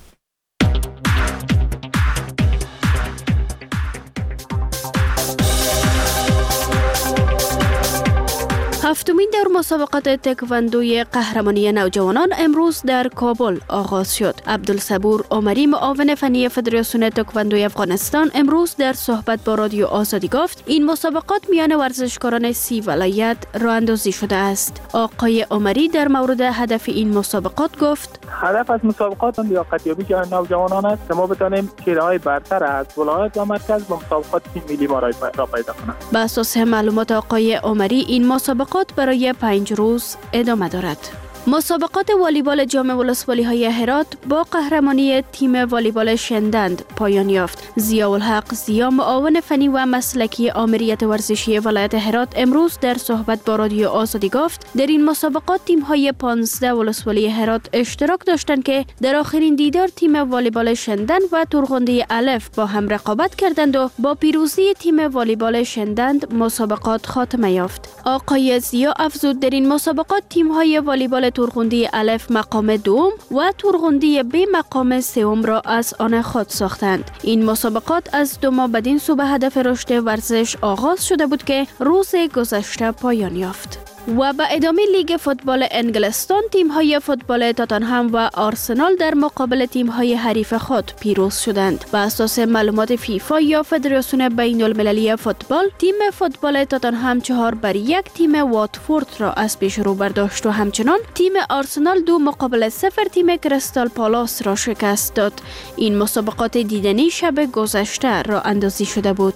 هفتمین دور مسابقات تکواندوی قهرمانی نوجوانان امروز در کابل آغاز شد. عبدالصبور عمری، معاون فنی فدراسیون تکواندوی افغانستان، امروز در صحبت با رادیو آزادی گفت این مسابقات میان ورزشکاران 30 ولایت راه اندازی شده است. آقای عمری در مورد هدف این مسابقات گفت: هدف از مسابقات لیاقتیابی نوجوانان است که ما بتانیم چهره‌های برتر از ولایت و مرکز با مسابقات تیم ملی ما را پیدا کنند. به اساس معلومات آقای عمری این مسابقات برای 5 روز ادامه دارد. مسابقات والیبال جام ولسوالی‌های هرات با قهرمانی تیم والیبال شندند پایان یافت. ضیاءالحق ضیا، معاون فنی و مسلکی آمریت ورزشی ولایت هرات، امروز در صحبت با رادیو آزادی گفت در این مسابقات تیم‌های 15 ولسوالی هرات اشتراک داشتند که در آخرین دیدار تیم والیبال شندند و تورغنده الف با هم رقابت کردند و با پیروزی تیم والیبال شندند مسابقات خاتمه یافت. آقای ضیا افزود در این مسابقات تیم‌های والیبال تورغنده الف مقام دوم و تورغنده ب مقام سوم را از آن خود ساختند. این مسابقات از 2 ماه بدین سو به هدف رشد ورزش آغاز شده بود که روز گذشته پایان یافت. و به ادامه لیگ فوتبال انگلستان، تیم‌های فوتبال تاتنهم و آرسنال در مقابل تیم‌های حریف خود پیروز شدند. بر اساس معلومات فیفا یا فدراسیون بین‌المللی فوتبال، تیم فوتبال تاتنهم 4-1 تیم واتفورد را از پیش رو برداشت و همچنان تیم آرسنال 2-0 تیم کریستال پالاس را شکست داد. این مسابقات دیدنی شب گذشته را اندازی شده بود.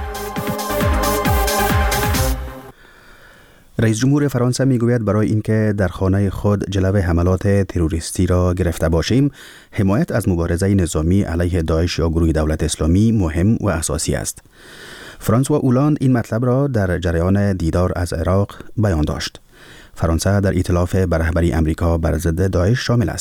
رئیس جمهور فرانسه میگوید برای اینکه در خانه خود جلوه حملات تروریستی را گرفته باشیم، حمایت از مبارزه نظامی علیه داعش یا گروه دولت اسلامی مهم و اساسی است. فرانسوا اولاند این مطلب را در جریان دیدار از عراق بیان داشت. فرانسه در ائتلاف به رهبری امریکا بر ضد داعش شامل است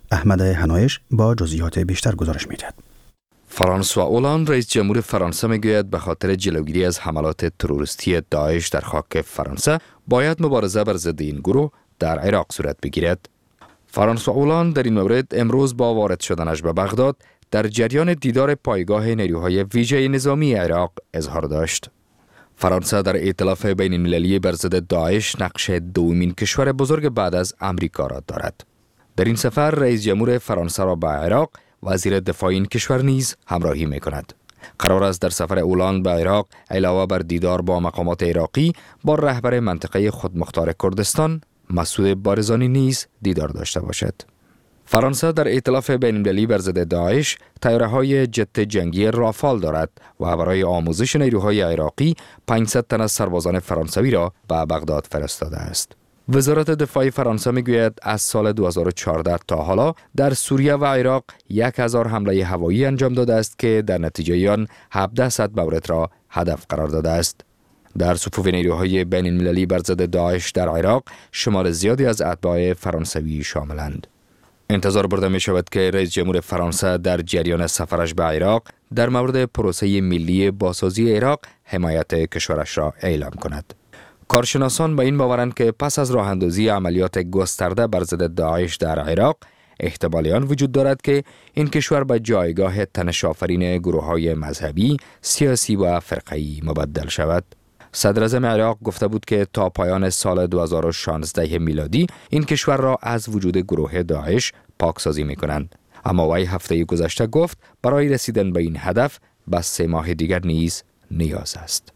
احمد هنایش با جزئیات بیشتر گزارش می‌دهد. فرانسوا اولان رئیس جمهور فرانسه میگوید به خاطر جلوگیری از حملات تروریستی داعش در خاک فرانسه باید مبارزه بر ضد این گروه در عراق صورت بگیرد. فرانسوا اولان در این مورد امروز با وارد شدنش به بغداد در جریان دیدار پایگاه نیروهای ویژه نظامی عراق اظهار داشت. فرانسه در ائتلاف بین المللی بر ضد داعش نقش دومین کشور بزرگ بعد از امریکا را دارد. در این سفر رئیس جمهور فرانسه را به عراق وزیر دفاع این کشور نیز همراهی می کند. قرار است در سفر اولان به عراق علاوه بر دیدار با مقامات عراقی با رهبر منطقه خودمختار کردستان مسعود بارزانی نیز دیدار داشته باشد. فرانسه در ائتلاف بین المللی بر ضد داعش طیاره‌های جت جنگی رافال دارد و برای آموزش نیروهای عراقی 500 تن از سربازان فرانسوی را به بغداد فرستاده است. وزارت دفاع فرانسه میگوید از سال 2014 تا حالا در سوریه و عراق 1000 حمله هوایی انجام داده است که در نتیجه آن 1700 مورد را هدف قرار داده است. در صفوف نیروهای بین المللی بر ضد داعش در عراق شمار زیادی از اتباع فرانسوی شاملند. انتظار برده می شود که رئیس جمهور فرانسه در جریان سفرش به عراق در مورد پروسه ملی بازسازی عراق حمایت کشورش را اعلام کند. کارشناسان به این باورند که پس از راه اندازی عملیات گسترده بر ضد داعش در عراق احتمال آن وجود دارد که این کشور به جایگاه تنش‌آفرین گروه‌های مذهبی، سیاسی و فرقه‌ای مبدل شود. صدر اعظم عراق گفته بود که تا پایان سال 2016 میلادی این کشور را از وجود گروه داعش پاکسازی می‌کنند. اما وی هفته گذشته گفت برای رسیدن به این هدف بس 3 ماه دیگر نیز نیاز است.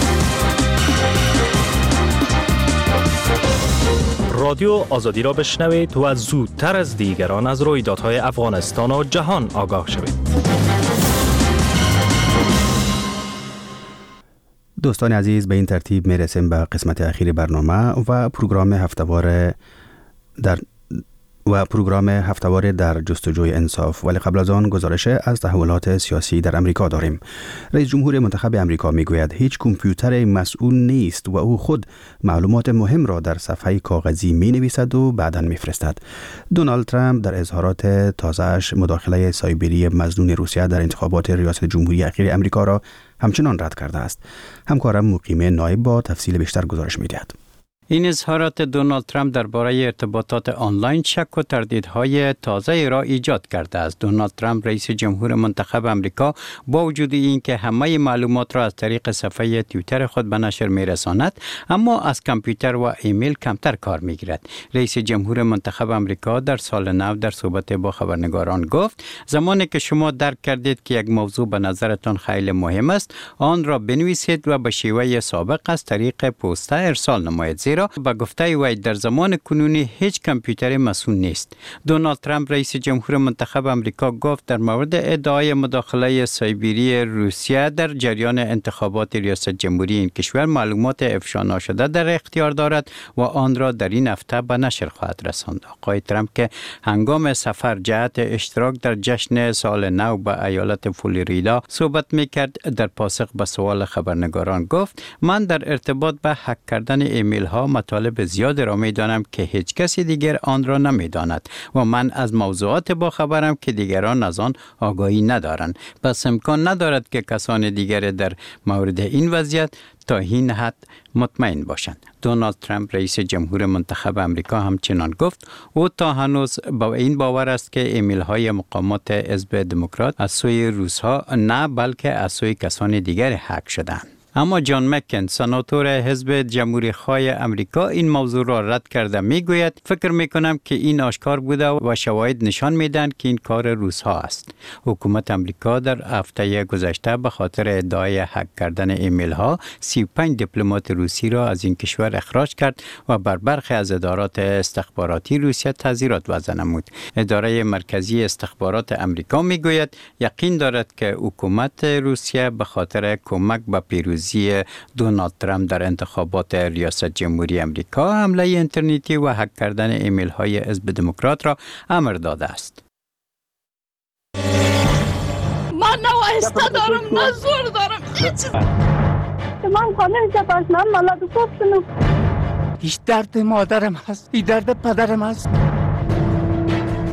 رادیو آزادی را بشنوید و زودتر از دیگران از رویدادهای افغانستان و جهان آگاه شوید. دوستان عزیز، به این ترتیب میرسیم به قسمت اخیر برنامه و پروگرام هفتهواره در جستجوی انصاف. ولی قبل از آن گزارش از تحولات سیاسی در امریکا داریم. رئیس جمهور منتخب امریکا میگوید هیچ کامپیوتر مسئول نیست و او خود معلومات مهم را در صفحه کاغذی می نویسد و بعداً میفرستد. دونالد ترامپ در اظهارات تازه‌اش مداخله سایبری مظنون روسیه در انتخابات ریاست جمهوری اخیر امریکا را همچنان رد کرده است. همکارم مقیم نایب با تفصیل بیشتر گزارش می‌دهد. این اظهارات دونالد ترامپ درباره ارتباطات آنلاین شک و تردیدهای تازه را ایجاد کرده است. دونالد ترامپ رئیس جمهور منتخب امریکا با وجود اینکه همه معلومات را از طریق صفحه توییتر خود به نشر می‌رساند، اما از کامپیوتر و ایمیل کمتر کار می‌گیرد. رئیس جمهور منتخب امریکا در سال نو در صحبت با خبرنگاران گفت زمانی که شما درک کردید که یک موضوع به نظرتان خیلی مهم است، آن را بنویسید و به شیوه سابق از طریق پست ارسال نمایید. با گفته وی در زمان کنونی هیچ کامپیوتر مسئول نیست. دونالد ترامپ رئیس جمهور منتخب امریکا گفت در مورد ادعای مداخله سایبری روسیه در جریان انتخابات ریاست جمهوری این کشور معلومات افشا نشده در اختیار دارد و آن را در این هفته به نشر خواهد رساند. آقای ترامپ که هنگام سفر جهت اشتراک در جشن سال نو به ایالت فلوریدا صحبت میکرد، در پاسخ به سوال خبرنگاران گفت من در ارتباط به هک کردن ایمیل ها مطالب زیاد را میدانم که هیچ کسی دیگر آن را نمیداند و من از موضوعات با خبرم که دیگران از آن آگاهی ندارند. پس امکان ندارد که کسان دیگر در مورد این وضعیت تا این حد مطمئن باشند. دونالد ترامپ رئیس جمهور منتخب امریکا همچنان گفت او تا هنوز با این باور است که ایمیل های مقامات حزب دموکرات از سوی روس‌ها نه بلکه از سوی کسان دیگر هک شدند. اما جان مکن سناتور حزب جمهوری خواه امریکا این موضوع را رد کرده میگوید فکر میکنم که این آشکار بوده و شواهد نشان میدن که این کار روس ها است. حکومت امریکا در هفته گذشته به خاطر ادعای هک کردن ایمیل ها 35 دیپلمات روسی را از این کشور اخراج کرد و بر برخی از ادارات استخباراتی روسیه تعزیرات وضع نمود. اداره مرکزی استخبارات امریکا میگوید یقین دارد که حکومت روسیه به خاطر کمک به پیروزی دونالد ترامپ در انتخابات ریاست جمهوری امریکا حمله اینترنتی و هک کردن ایمیل های حزب دموکرات را امر داده است. من نه وایسته دارم نه زور دارم من خانه جباز من مالاد خوب شنو هیچ درد مادرم هست، این درد پدرم هست.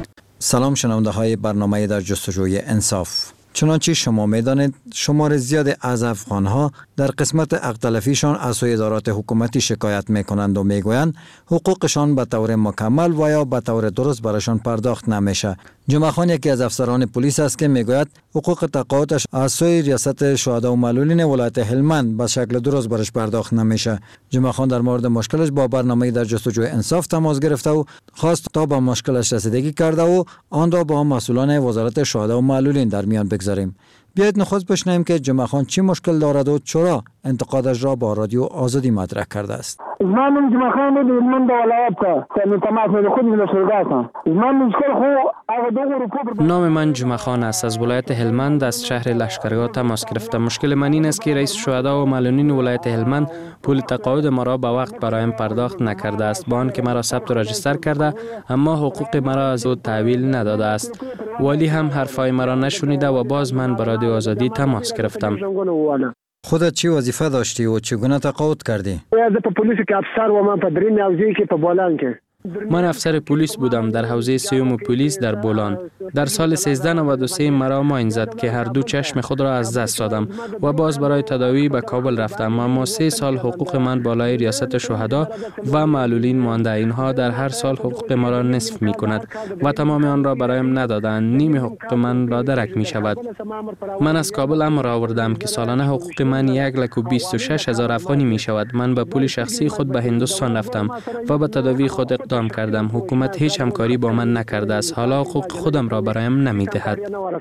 سلام شنونده های برنامه در جستجوی انصاف. چنانچه شما میدانید شمار زیاد از افغانها در قسمت حق تلفیشان از سوی ادارات حکومتی شکایت میکنند و میگویند حقوقشان به طور مکمل و یا به طور درست برایشان پرداخت نمیشه. جمعه خان یکی از افسران پلیس است که میگوید حقوق تقاعدش از سوی ریاست شهدا و معلولین ولایت هلمند به شکل درست برش پرداخت نمیشه. جمعه خان در مورد مشکلش با برنامه در جستجوی انصاف تماس گرفته و خواست تا به مشکلش رسیدگی کرده و آن را با مسئولان وزارت شهدا و معلولین در میان بگذاریم. بیایید نخست بشنویم که جمعه خان چی مشکل دارد و چرا انتقادش را با رادیو آزادی مطرح کرده است. من جمعه خان بود من ولایت که تماس می خود می شرکت من مشکل خو نام من جمعه خان است. از ولایت هلمند از شهر لشکرگاه تماس گرفتم. مشکل من این است که رئیس شهدا و معلولین ولایت هلمند پول تقاعد مرا به وقت برایم پرداخت نکرده است، با آنکه مرا ثبت و رجیستر کرده اما حقوق مرا از او تحویل نداده است. ولی هم حرفای مرا نشنیده و باز من به رادیو آزادی تماس گرفتم. خودت چی وظیفه داشتی و چگونه تقاعد کردی؟ پلیس که افسر و من پدرین حوزه که په بولان کې من افسر پلیس بودم در حوزه سیوم پلیس در بولان. در سال 1393 مرا ماین زد که هر دو چشم خود را از دست دادم و باز برای تداوی به کابل رفتم، اما 3 سال حقوق من بالای ریاست شهدا و معلولین مانده. اینها در هر سال حقوق مرا نصف می کند و تمام آن را برایم ندادند. نیم حقوق من را درک می شود. من از کابل امر آوردم که سالانه حقوق من 1,26,000 افغانی می شود. من به پول شخصی خود به هندوستان رفتم و به تداوی خود اقدام کردم. حکومت هیچ همکاری با من نکرده است. حالا حقوق خودم را برایم نمی دهد.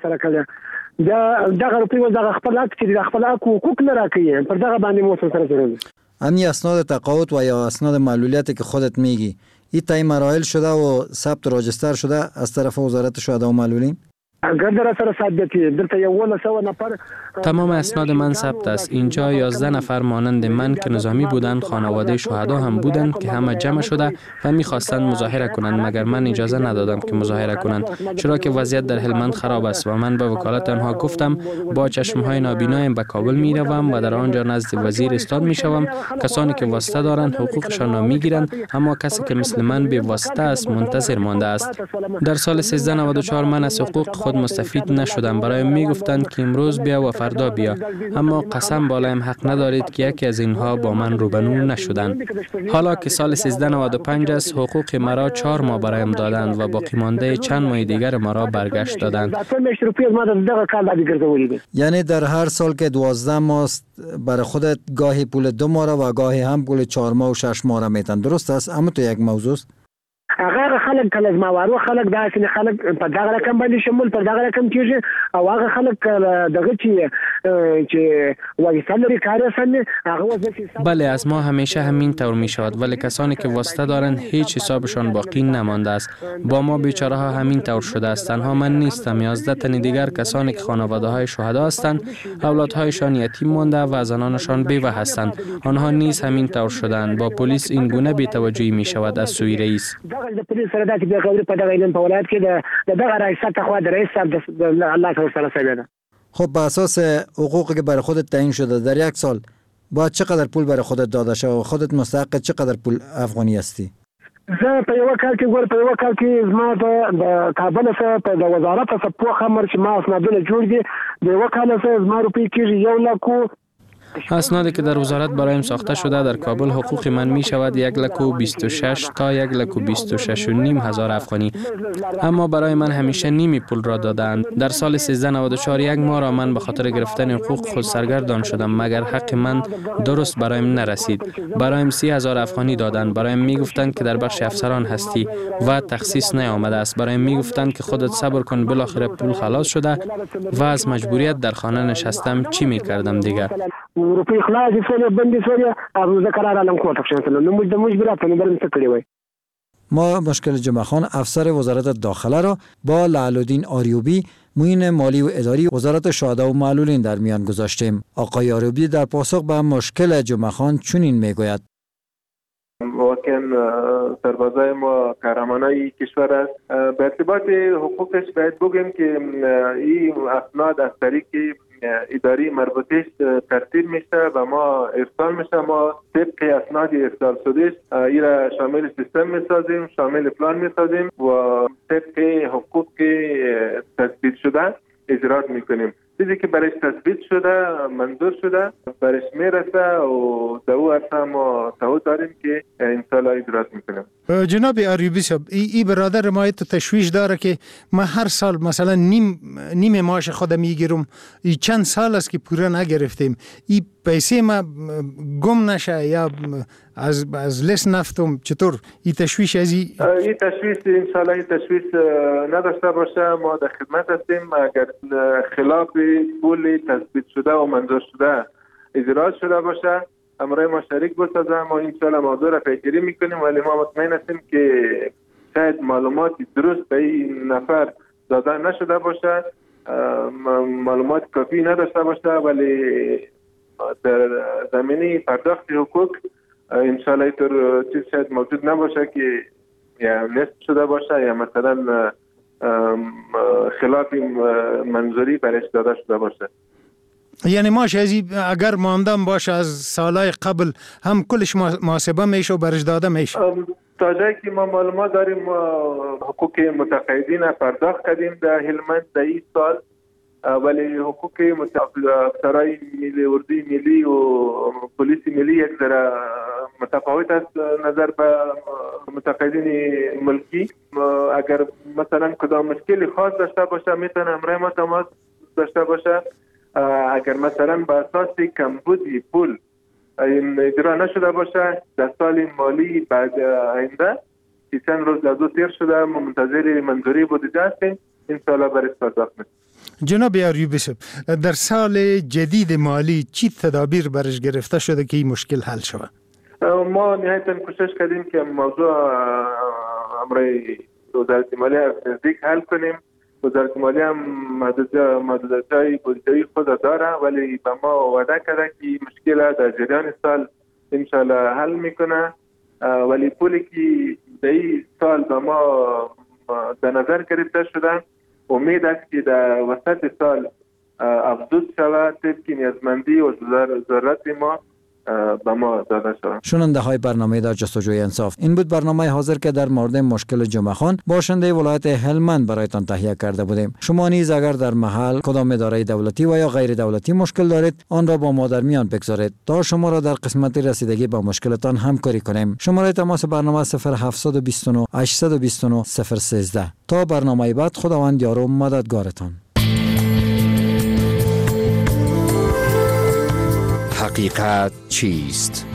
امی اسناد تقاعد و یا اسناد معلولیتی که خودت میگی این تای مراحل شده و ثبت و راجستر شده از طرف وزارت شهدا و معلولین؟ تمام اسناد من ثبت است. اینجا 11 نفر مانند من که نظامی بودند، خانواده شهدا هم بودند که همه جمع شده و می‌خواستند مظاهره کنند، مگر من اجازه ندادم که مظاهره کنند، چرا که وضعیت در هلمند خراب است و من به وکالت آنها گفتم با چشم‌های نابینایم به کابل می‌روم و در آنجا نزد وزیر استاد می‌شوم. کسانی که واسطه دارند حقوقشان را می‌گیرند، اما کسی که مثل من بی واسطه است منتظر مانده است. در سال 1394 من از حقوق خود مستفید نشدم. برایم میگفتند که امروز بیا و فردا بیا، اما قسم بالایم حق ندارید که یکی از اینها با من روبرو نشدند. حالا که سال 1395 است حقوق مرا 4 ماه برایم دادند و باقی مانده چند ماه دیگر مرا برگشت دادند. یعنی در هر سال که 12 ماه برای خودت گاهی پول 2 ماه و گاهی هم پول 4 ماه و 6 ماه را میتن، درست است؟ اما تو یک موضوع هغه خلک کله زموارو خلک داسې خلک په دغه رقم باندې شمول په دغه رقم کېږي او هغه خلک دغه چې وایسال لري کار سن هغه وظیفه. بله از ما همیشه همین طور می شود، ولی کسانی که واسطه دارند هیچ حسابشان باقی نمانده است. با ما بیچاره ها همین طور شده است. تنها من نیستم، 11 تن دیگر کسانی که خانواده های شهدا هستند اولادهایشان یتیم مانده و زنانشان بیوه هستند، آنها نیز همین طور شدند. با پلیس این گونه بی‌توجهی می شود از سوی رئیس. د پولیس سره د خبرې په دغه علم په ولایت کې د دغه رئیس تخوا د رئیس صاحب د الله تعالی سره سویده. خب به اساس حقوقی که برای خودت تعیین شده در یک سال باید چقدر پول برای خودت داده شود و خودت مستحق چقدر پول افغانی هستی؟ زه په یو کال کې ګور په یو کال کې زما د کابل څخه په د وزارت څخه په خمر چې ما اسنادونه جوړ دي د یو کال څخه زما روپی کېږي 1,00,000. اسنادی که در وزارت برایم ساخته شده در کابل حقوق من می شود 1,26,000 تا 1,26,500 افغانی، اما برای من همیشه نیمی پول را دادند. در سال 1394 یک ماه را من به خاطر گرفتن حقوق خود سرگردان شدم، مگر حق من درست برایم نرسید. برایم 30,000 افغانی دادند. برایم می گفتند که در بخش افسران هستی و تخصیص نیامده است. برایم می گفتند که خودت صبر کن، بالاخره پول خلاص شده و از مجبوریت در خانه نشستم. چی می کردم دیگر؟ روپی خلاص شوی بندي شوی او ذکر علم کوته شنه نو مجبورات نه برم څه کړی وای. ما مشکل جمعه خان افسر وزارت داخله را با لعلالدین آریوبی معین مالی و اداری وزارت شهدا و معلولین در میان گذاشتیم. آقای آریوبی در پاسخ به مشکل جمعه خان چنین میگوید: واقعا سربازای ما قهرمانای کشور است. به ارتباط حقوقش باید بگیم که این اسناد از طریق اداری مربوطه ترتیب میشه و ما ارسال میشه. ما طبق اسناد ارسال شده ایرا شامل سیستم میسازیم، شامل پلان میسازیم و طبق حقوق تثبیت شده اجرات میکنیم. چیزی که برایش تثبیت شده منظور شده برایش میرسه و در او عرصه ما تعهد داریم که انشاءالله اجرات میکنیم. جناب ایوبی صاحب، این برادر ما تو تشویش داره که من هر سال مثلا نیم معاش خودم میگیرم، این چند سال است که پورا نگرفتیم، این پیسه ما گم نشه یا از لیست نفتم، چطور این تشویش از این تشویش انشاءالله این تشویش نداشته باشه. ما در خدمت هستیم. اگر خلاف پول تثبیت شده و منظور شده اجرات شده باشه امرای ما شریک بسازه، ما انشاءالله موضوع را پیگیری میکنیم، ولی ما مطمئن هستیم که شاید معلومات درست به این نفر داده نشده باشه، معلومات کافی نداشته باشه، ولی در زمینه پرداخت حقوق انشاءالله اینطور چیز شاید موجود نباشه که یا نصف شده باشه یا مثلا خلاف منظوری برش داده شده باشه. یعنی ماش اگر ماندم باشه از سالهای قبل هم کلش محاسبه میشه و برش داده میشه؟ تا جایی که ما معلومات داریم حقوق متقاعدین پرداخت کردیم در هلمند در این سال، ولی حقوق افسرهای ملی اردوی ملی و پلیس ملی یک ذره متفاوت است نظر به متقاعدین ملکی. اگر مثلا کدام مشکلی خاص داشته باشه میتونه همراه ما تماس داشته باشه. اگر مثلا به اساس کمبودی پول اجرا نشده باشه در سال مالی بعد آینده که چند روز از او تیر شده ما منتظر منظوری بودجه هستیم، انشاءالله برای پرداخت میکنیم. جناب ایوبی صاحب، در سال جدید مالی چی تدابیر برش گرفته شده که این مشکل حل شود؟ ما نهایتاً کوشش کردیم که موضوع امرای وزارت مالیه نزدیک حل کنیم. وزارت مالیه هم محدودیت‌های بودجه‌ای خود داره، ولی به ما وعده کرده که مشکل در جریان سال انشاءالله حل میکنه. ولی پولی که در این سال به ما در نظر گرفته شده امید است که در وسط سال افزود شود طبق نیازمندی و ضرورت ما به ما داده شود. شنونده های برنامه در جستجوی انصاف، این بود برنامه حاضر که در مورد مشکل جمعه خان باشنده ولایت هلمند برایتان تهیه کرده بودیم. شما نیز اگر در محل کدام اداره دولتی و یا غیر دولتی مشکل دارید آن را با ما در میان بگذارید تا شما را در قسمت رسیدگی با مشکلتان همکاری کنیم. شماره تماس برنامه 0729 829 013. تا برنامه بعد، خداوند یار و مددگارتان. حقیقت چیست؟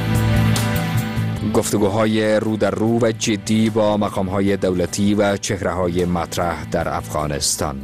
گفتگوهای رو در رو و جدی با مقامهای دولتی و چهره‌های مطرح در افغانستان.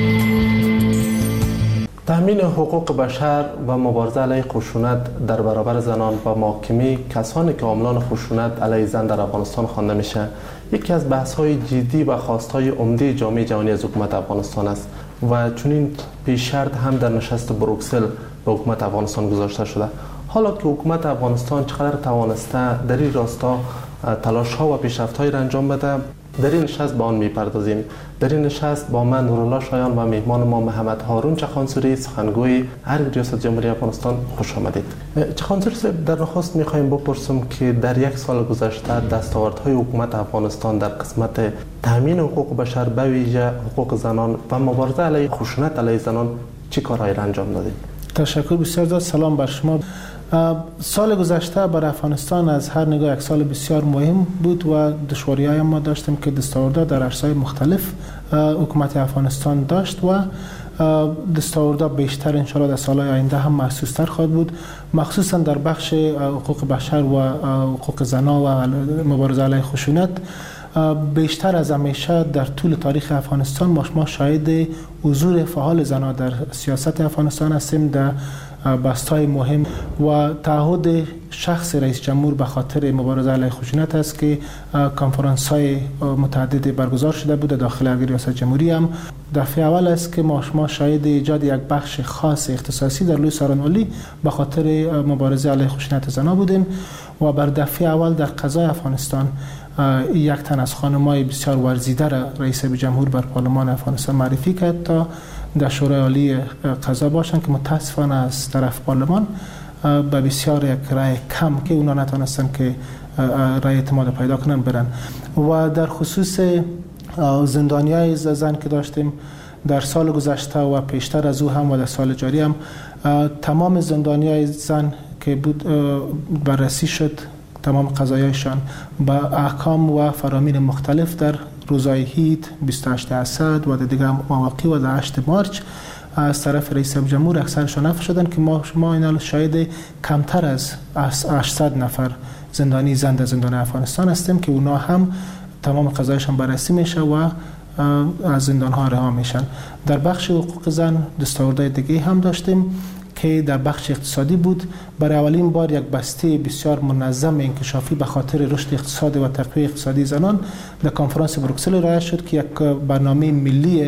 تامین حقوق بشر و مبارزه علیه خشونت در برابر زنان و محاکمه کسانی که عاملان خشونت علیه زن در افغانستان خوانده میشه یکی از بحث‌های جدی و خواست‌های عمده جامعه جهانی از حکومت افغانستان است و چنین پیش شرط هم در نشست بروکسل به حکومت افغانستان گذاشته شده. حالا که حکومت افغانستان چقدر توانسته در این راستا تلاش‌ها و پیشرفت‌هایی را انجام بده، در این نشست به آن می‌پردازیم. در این نشست با من نورالله شایان و مهمان ما محمد هارون چخانسوری سخنگوی ارگ ریاست جمهوری افغانستان خوش آمدید. چخانسوری صاحب، در نخست می‌خوایم بپرسم که در یک سال گذشته دستاوردهای حکومت افغانستان در قسمت تامین حقوق بشر به ویژه حقوق زنان و مبارزه علیه خشونت علیه زنان چه کارهایی را انجام دادید؟ تشکر بسیار زیاد. سلام بر شما. سال گذشته برای افغانستان از هر نگاه یک سال بسیار مهم بود و دشواری‌های ما داشتیم که دستاوردها در عرصه‌های مختلف حکومت افغانستان داشت و دستاوردها بیشتر انشاءالله در سال‌های آینده هم محسوس‌تر خواهد بود، مخصوصا در بخش حقوق بشر و حقوق زنان و مبارزه علیه خشونت. بیشتر از همیشه در طول تاریخ افغانستان ما شاهد حضور فعال زنان در سیاست افغانستان هستیم. در بستای مهم و تعهد شخص رئیس جمهور به خاطر مبارزه علیه خشونت است که کنفرانس‌های متعددی برگزار شده بود. داخل ارگ ریاست جمهوری هم دفعه اول است که ما شاهد ایجاد یک بخش خاص اختصاصی در لوی سارانوالی به خاطر مبارزه علیه خشونت زنان بودیم و بر دفعه اول در قضای افغانستان یک تن از خانم‌های بسیار ورزیده را رئیس جمهور بر پارلمان افغانستان معرفی کرد تا در شورای عالی قضا باشن که متاسفانه از طرف پارلمان به بسیار یک رای کم که اونا نتونستن که رای اعتماد پیدا کنن برن. و در خصوص زندانیای زن که داشتیم در سال گذشته و پیشتر از او هم و در سال جاری هم تمام زندانیای زن که بود بررسی شد، تمام قضایایشان با احکام و فرامین مختلف در روزهای هید 28 اسد و دیگر مواقع و در 8 مارچ از طرف رئیس جمهور اکثرشان عفو شدن که ما اینا شاید کمتر از 800 نفر زندانی زن در زندان افغانستان هستیم که اونا هم تمام قضایشان بررسی میشه و از زندان ها رها میشن. در بخش حقوق زن دستاوردهای دیگه هم داشتیم که در بخش اقتصادی بود. برای اولین بار یک بسته بسیار منظم انکشافی به خاطر رشد اقتصادی و تقویت اقتصادی زنان در کنفرانس بروکسل ارائه شد که یک برنامه ملی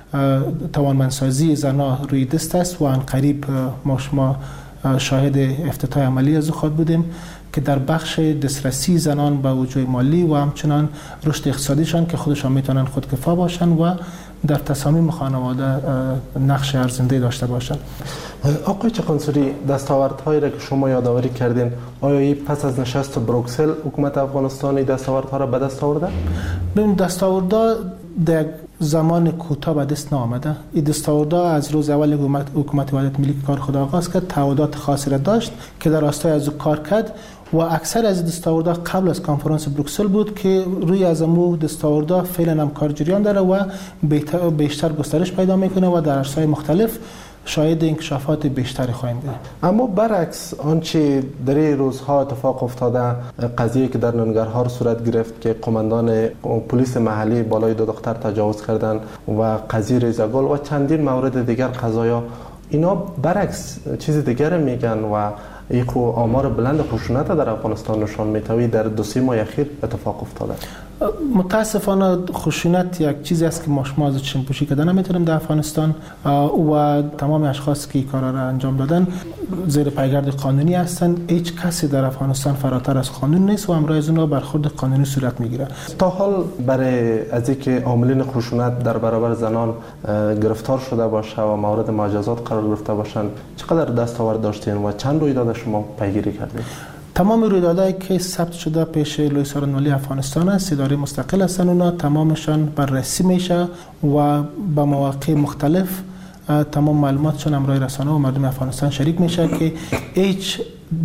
توانمندسازی زنان روی دست است و ان قریب ما شاهد افتتاح عملی از خود بودیم که در بخش دسترسی زنان به وجوه مالی و همچنان رشد اقتصادیشان که خودشان میتونن خودکفا باشن و در تصامیم خانواده نقش ارزنده داشته باشن. آقای چقانسوری، دستاوردهایی را که شما یادآوری کردین، آیا پس از نشست بروکسل حکومت افغانستان دستاوردها را به دست آورده؟ ببین، دستاوردها در زمان کوتاه به دست نآمده. این دستاوردها از روز اول حکومت وحدت ملی کار خود آغاز کرد تعهدات خاصی را داشت که در راستای از کار کرد و اکثر از دستاوردها قبل از کنفرانس بروکسل بود که روی از امو دستاوردها فعلا هم کار جریان داره و بیشتر گسترش پیدا میکنه و در عرصه‌های مختلف شاید انکشافات بیشتری خواهیم دید. اما برعکس آنچه در این روزها اتفاق افتاده، قضیه که در ننگرهار صورت گرفت که قماندان پلیس محلی بالای 2 دختر تجاوز کردن و قضیه ریزگل و چندین مورد دیگر قضایا، اینا برعکس چیز دیگر میگن و ایکو آمار بلند خشونت در افغانستان نشان میتوی در 2-3 ماه اخیر اتفاق افتاده. متاسفانه خشونت یک چیزی است که ما شما از چشم پوشی کردن نمیتونیم در افغانستان و تمام اشخاص که این کارا را انجام دادن زیر پیگرد قانونی هستند. هیچ کسی در افغانستان فراتر از قانون نیست و امروز از اونها برخورد قانونی صورت میگیره. تا حال برای از اینکه عاملین خشونت در برابر زنان گرفتار شده باشه و مورد مجازات قرار گرفته باشن چقدر دستاورد داشتین و چند رویداد شما پیگیری کردید؟ تمام رویدادهایی که ثبت شده پیش لوی سازمان ملی افغانستان است، اداره مستقل هستند، اونا تمامشان بررسی میشه و به مواقع مختلف تمام معلوماتشون همراه رسانه و مردم افغانستان شریک میشه که هیچ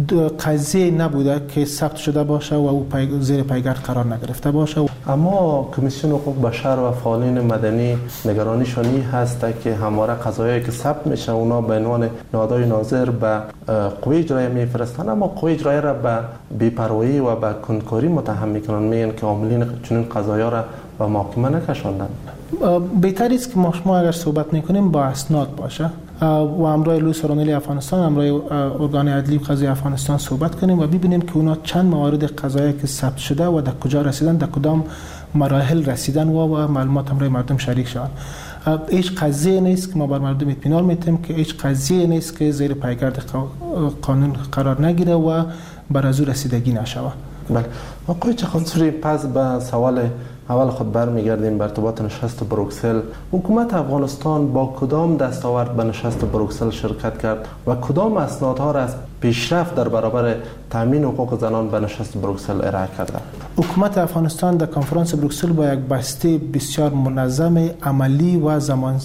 قضیه نبوده که ثبت شده باشه و او زیر پیگرد قرار نگرفته باشه. اما کمیسیون حقوق بشر و فعالین مدنی نگرانیشان این هست که همواره قضایایی که ثبت میشه اونا به عنوان نهادهای ناظر به قوه اجراییه میفرستن، اما قوه اجراییه را به بی‌پروایی و به کندکاری متهم میکنن، میگن که عاملین چنین قضایا را به محاکمه نکشاندن. بهتر است که ما اگر صحبت میکنیم با اسناد باشه و امروز لوی سازمان ملی افغانستان، امروز ارگان عدلی قضایی افغانستان صحبت کنیم و ببینیم که اونا چند مورد قضایی که ثبت شده و در کجا رسیدن، در کدام مراحل رسیدن و معلومات امروز مردم شریک شدن. هیچ قضیه نیست که ما بر مردم اطمینان میتیم که هیچ قضیه نیست که زیر پیگرد قانون قرار نگیره و بر از او رسیدگی نشوه. بله آقای چخانسوری، پس به سوال اول خود برمیگردیم بر ارتباط نشست بروکسل. حکومت افغانستان با کدام دستاورد به نشست بروکسل شرکت کرد و کدام اسنادها را از پیشرفت در برابر تامین حقوق زنان به نشست بروکسل ارائه کرده؟ حکومت افغانستان در کنفرانس بروکسل با یک بسته بسیار منظم، عملی و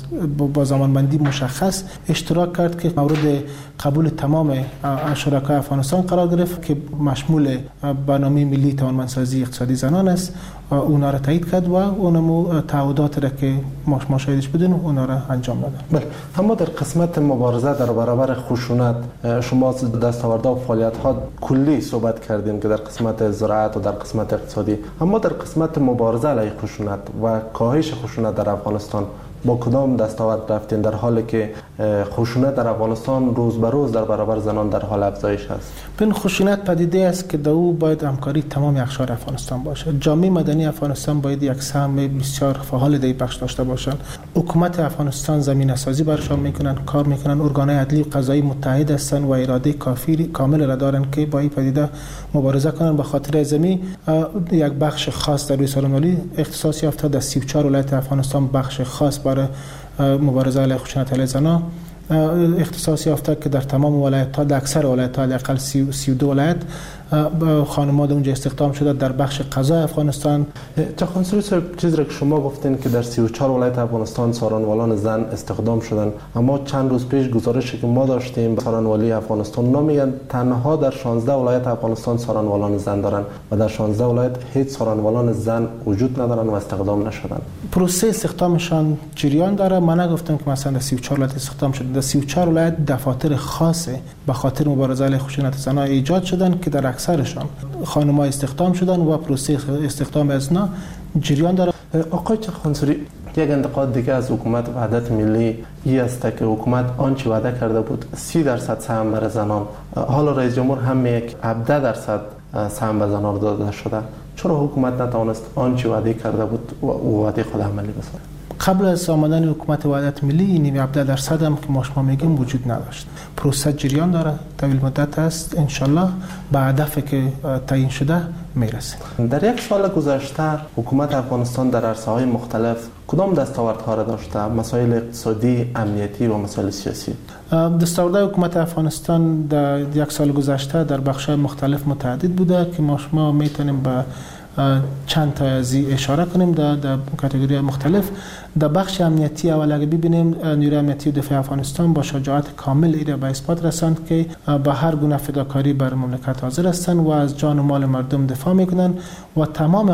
با زمانبندی مشخص اشتراک کرد که مورد قبول تمام شرکای افغانستان قرار گرفت که مشمول برنامه ملی توانمندسازی اقتصادی زنان است. اونا را تایید کرد و اونمو تعهدات را که ما شاهدش بودیم اونا را انجام دادن. بله، اما در قسمت مبارزه در برابر خشونت شما دستاوردها و فعالیت‌ها کلی صحبت کردیم که در قسمت زراعت و در قسمت اقتصادی، اما در قسمت مبارزه علیه خشونت و کاهش خشونت در افغانستان با کدام دستاورد رفتین در حالی که خشونت در افغانستان روز به روز در برابر زنان در حال افزایش است؟ ببین، خشونت پدیده است که در او باید همکاری تمام اقشار افغانستان باشه. جامعه مدنی افغانستان باید یک سهم بسیار فعال در بخش داشته باشند. حکومت افغانستان زمینه‌سازی برشان میکنن، کار میکنن، ارگان‌های عدلی و قضایی متحد هستند و اراده کامل را دارند که با این پدیده مبارزه کنند. به خاطر زمین یک بخش خاص در روی سازمان ملی اختصاص یافته، در 34 ولایت افغانستان بخش خاص برای مبارزه علیه خشونت علیه زنان اختصاص یافته که در تمام ولایت‌ها، در اکثر ولایت‌ها حداقل 32 ولایت خانم‌ها در اونجا استخدام شده. در بخش قضای افغانستان چخانسوری صاحب، چیزی را که شما گفتین که در 34 ولایت افغانستان سارنوالان زن استخدام شدن، اما چند روز پیش گزارشی که ما داشتیم سارنوالی افغانستان میگن تنها در 16 ولایت افغانستان سارنوالان زن دارن و در 16 ولایت هیچ سارنوالان زن وجود ندارن و استخدام نشدن. پروسه استخدامشان جریان داره. من نگفتم که مثلا در 34 ولایت استخدام شده. در 34 ولایت دفاتر خاصه به خاطر مبارزه علیه خشونت زنان ایجاد شدن که در اکثرشان خانم‌ها استخدام شدن و پروسه استخدام از اینا جریان داره. آقای چخانسوری، یک انتقاد دیگه از حکومت وحدت ملی این است که حکومت آنچه وعده کرده بود 30% سهم برای زنان، حالا رئیس جمهور هم یک 17% سهم به زنان داده شده. چرا حکومت نتوانست آنچه وعده کرده بود و وعده خود عملی بسازد؟ قبل از آمدن حکومت وحدت ملی این 17% هم که ما شما میگیم وجود نداشت. پروسه جریان داره، طویل مدت است، انشالله به هدفی که تعیین شده میرسه. در یک سال گذشته حکومت افغانستان در عرصه‌های مختلف کدام دستاوردها را داشته؟ مسائل اقتصادی، امنیتی و مسائل سیاسی. دستاوردهای حکومت افغانستان در یک سال گذشته در بخش‌های مختلف متعدد بوده که ما شما میتونیم به چند تا از اشاره کنیم در کاتگوری مختلف. در بخش امنیتی اول اگه ببینیم نیروی امنیتی و دفاع افغانستان با شجاعت کامل ایره به اثبات رساند که با هر گونه فداکاری بر مملکت حاضر هستند و از جان و مال مردم دفاع میکنن و تمام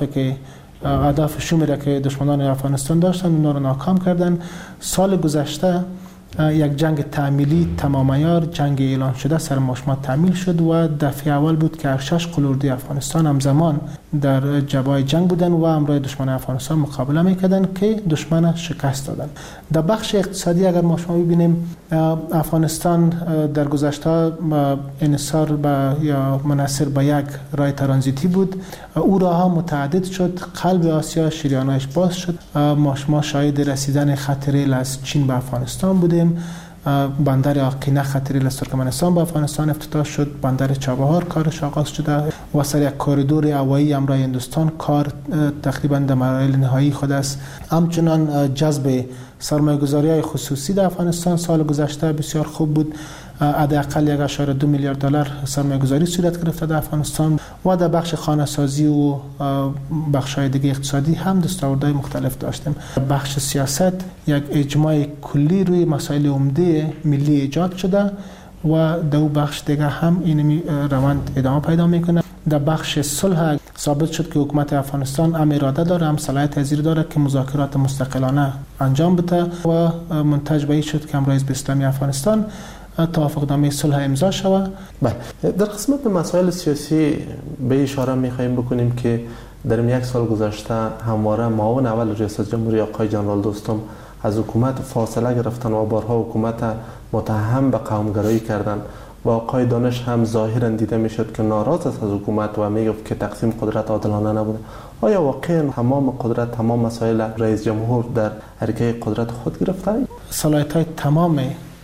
اهداف شومی که دشمنان افغانستان داشتن اونا رو ناکام کردن. سال گذشته یک جنگ تعمیلی تمام عیار، جنگ اعلان شده سر مشمات تعمیل شد و دفعه اول بود که ارشش قلوردی افغانستان همزمان در جبهه جنگ بودن و همراه دشمن افغانستان مقابله میکردن که دشمن شکست دادن. در بخش اقتصادی اگر ما شما ببینیم افغانستان در گذشته انحصار یا منحصر به یک راه ترانزیتی بود. او راهها متعدد شد، قلب آسیا شریانش باز شد. ما شاهد رسیدن خط ریل از چین به افغانستان بودیم. بندر آقینه خط ریل از ترکمنستان به افغانستان افتتاح شد. بندر چابهار کارش آغاز شده و سر یک کاریدور هوایی همراه هندوستان کار تقریبا در مراحل نهایی خود است. همچنان جذب سرمایه‌گذاری‌های خصوصی در افغانستان سال گذشته بسیار خوب بود. حداقل 1.2 میلیارد دلار سرمایه‌گذاری صورت گرفته در افغانستان و در بخش خانه‌سازی و بخش‌های دیگه اقتصادی هم دستاوردهای مختلف داشتیم. بخش سیاست یک اجماع کلی روی مسائل عمده ملی ایجاد شده و در بخش دیگه هم این روند ادامه پیدا میکنه. در بخش صلح ثابت شد که حکومت افغانستان هم اراده داره، هم صلاحیت پذیری داره که مذاکرات مستقلانه انجام بده و منتج به این شد که امروز به اسلامی افغانستان توافقنامه صلح امضا شود. بله، در قسمت مسائل سیاسی به اشاره می‌خوایم بکنیم که در این یک سال گذشته همواره معاون اول ریاست جمهوری آقای جنرال دوستم از حکومت فاصله گرفتن و بارها حکومت متهم به قومگرایی کردن و آقای دانش هم ظاهرا دیده میشد که ناراض است از حکومت و میگفت که تقسیم قدرت عادلانه نبوده. آیا واقعا تمام قدرت، تمام مسائل رئیس جمهور در حرکه قدرت خود گرفته؟ صلاحیت‌های تمام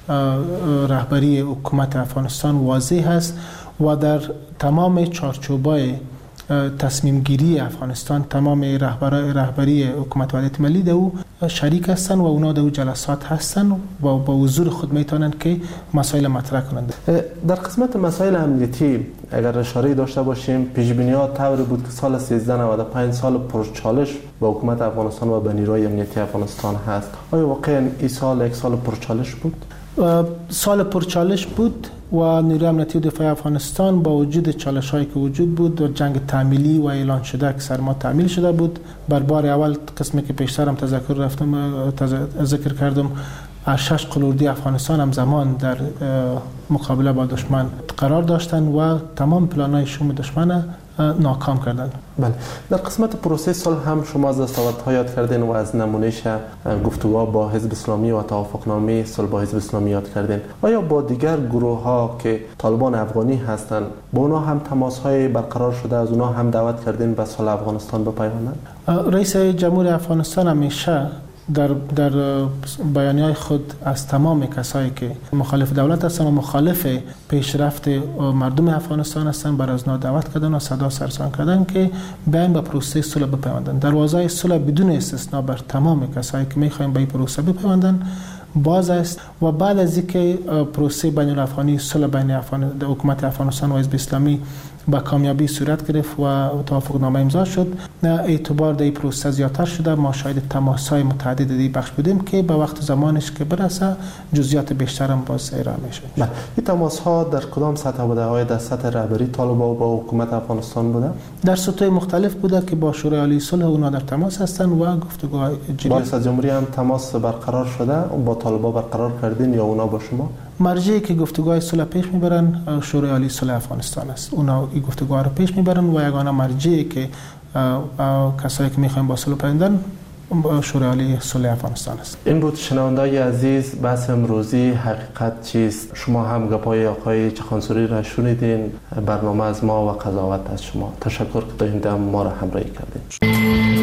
رهبری حکومت افغانستان واضح است و در تمام چارچوبای تصمیم گیری افغانستان تمام رهبری حکومت وحدت ملی در او شریک هستند و اونا در او جلسات هستند و با حضور خود میتونند که مسائل مطرح کنند. در قسمت مسائل امنیتی اگر اشاره داشته باشیم، پیش بینی‌ها طوری بود که سال 1395 سال پرچالش با حکومت افغانستان و به نیروی امنیتی افغانستان هست. آیا واقعا این سال یک سال پرچالش بود؟ سال پرچالش بود و نیروی امنیتی و دفاع افغانستان با وجود چالش‌هایی که وجود بود و جنگ تعمیلی و اعلان شده که سر ما تعمیل شده بود، بر بار اول قسمی که پیشتر هم ذکر کردم ارشش قلوردی افغانستان هم زمان در مقابله با دشمن قرار داشتن و تمام پلان‌های شوم دشمن ناکام کردند. بله، در قسمت پروسه صلح هم شما از دستاوردها یاد کردین و از نمونش گفتگوها با حزب اسلامی و توافقنامه صلح با حزب اسلامی یاد کردین. آیا با دیگر گروه‌ها که طالبان افغانی هستند با اونا هم تماس‌های برقرار شده، از اونا هم دعوت کردین به صلح افغانستان بپیوندند؟ رئیس جمهور افغانستان همیشه در بیانیه‌های خود از تمام کسایی که مخالف دولت هستند و مخالف پیشرفت مردم افغانستان هستند بر از دعوت کردن و صدا سرسان کردن که بیاین به پروسه صلح بپیوندن. دروازه صلح بدون استثنا بر تمام کسایی که می‌خواهند به این پروسه بپیوندن باز است و بعد از اینکه پروسه بین الافغانی صلح بین حکومت افغانستان و حزب اسلامی با کامیابی صورت گرفت و توافقنامه امضا شد، اعتبار در این پروسه زیادتر شده. ما شاهد تماس‌های متعدد در بخش بودیم که به وقت زمانش که برسه جزئیات بیشتر هم باز ارائه میشه. این تماس‌ها در کدام سطح بوده؟ آیا در سطح رهبری طالبان و با حکومت افغانستان بوده؟ در سطوح مختلف بوده که با شورای عالی صلح اونا در تماس هستند و گفتگوهای جدی. با ریاست جمهوری هم تماس برقرار شده؟ با طالبان برقرار کردین یا اونا با شما؟ مرجعی که گفتگوهای صلح پیش میبرن شورای عالی صلح افغانستان است. اونا این گفتگوها رو پیش میبرن و یگانه مرجعی که کسایی که میخواین با صلح پیوندن شورای عالی صلح افغانستان است. این بود شنوندای عزیز، بحث امروزی حقیقت چیست. شما هم گپای آقای چخانسوری را شنیدین. برنامه از ما و قضاوت از شما. تشکر که تا این دم ما را همراهی کردین.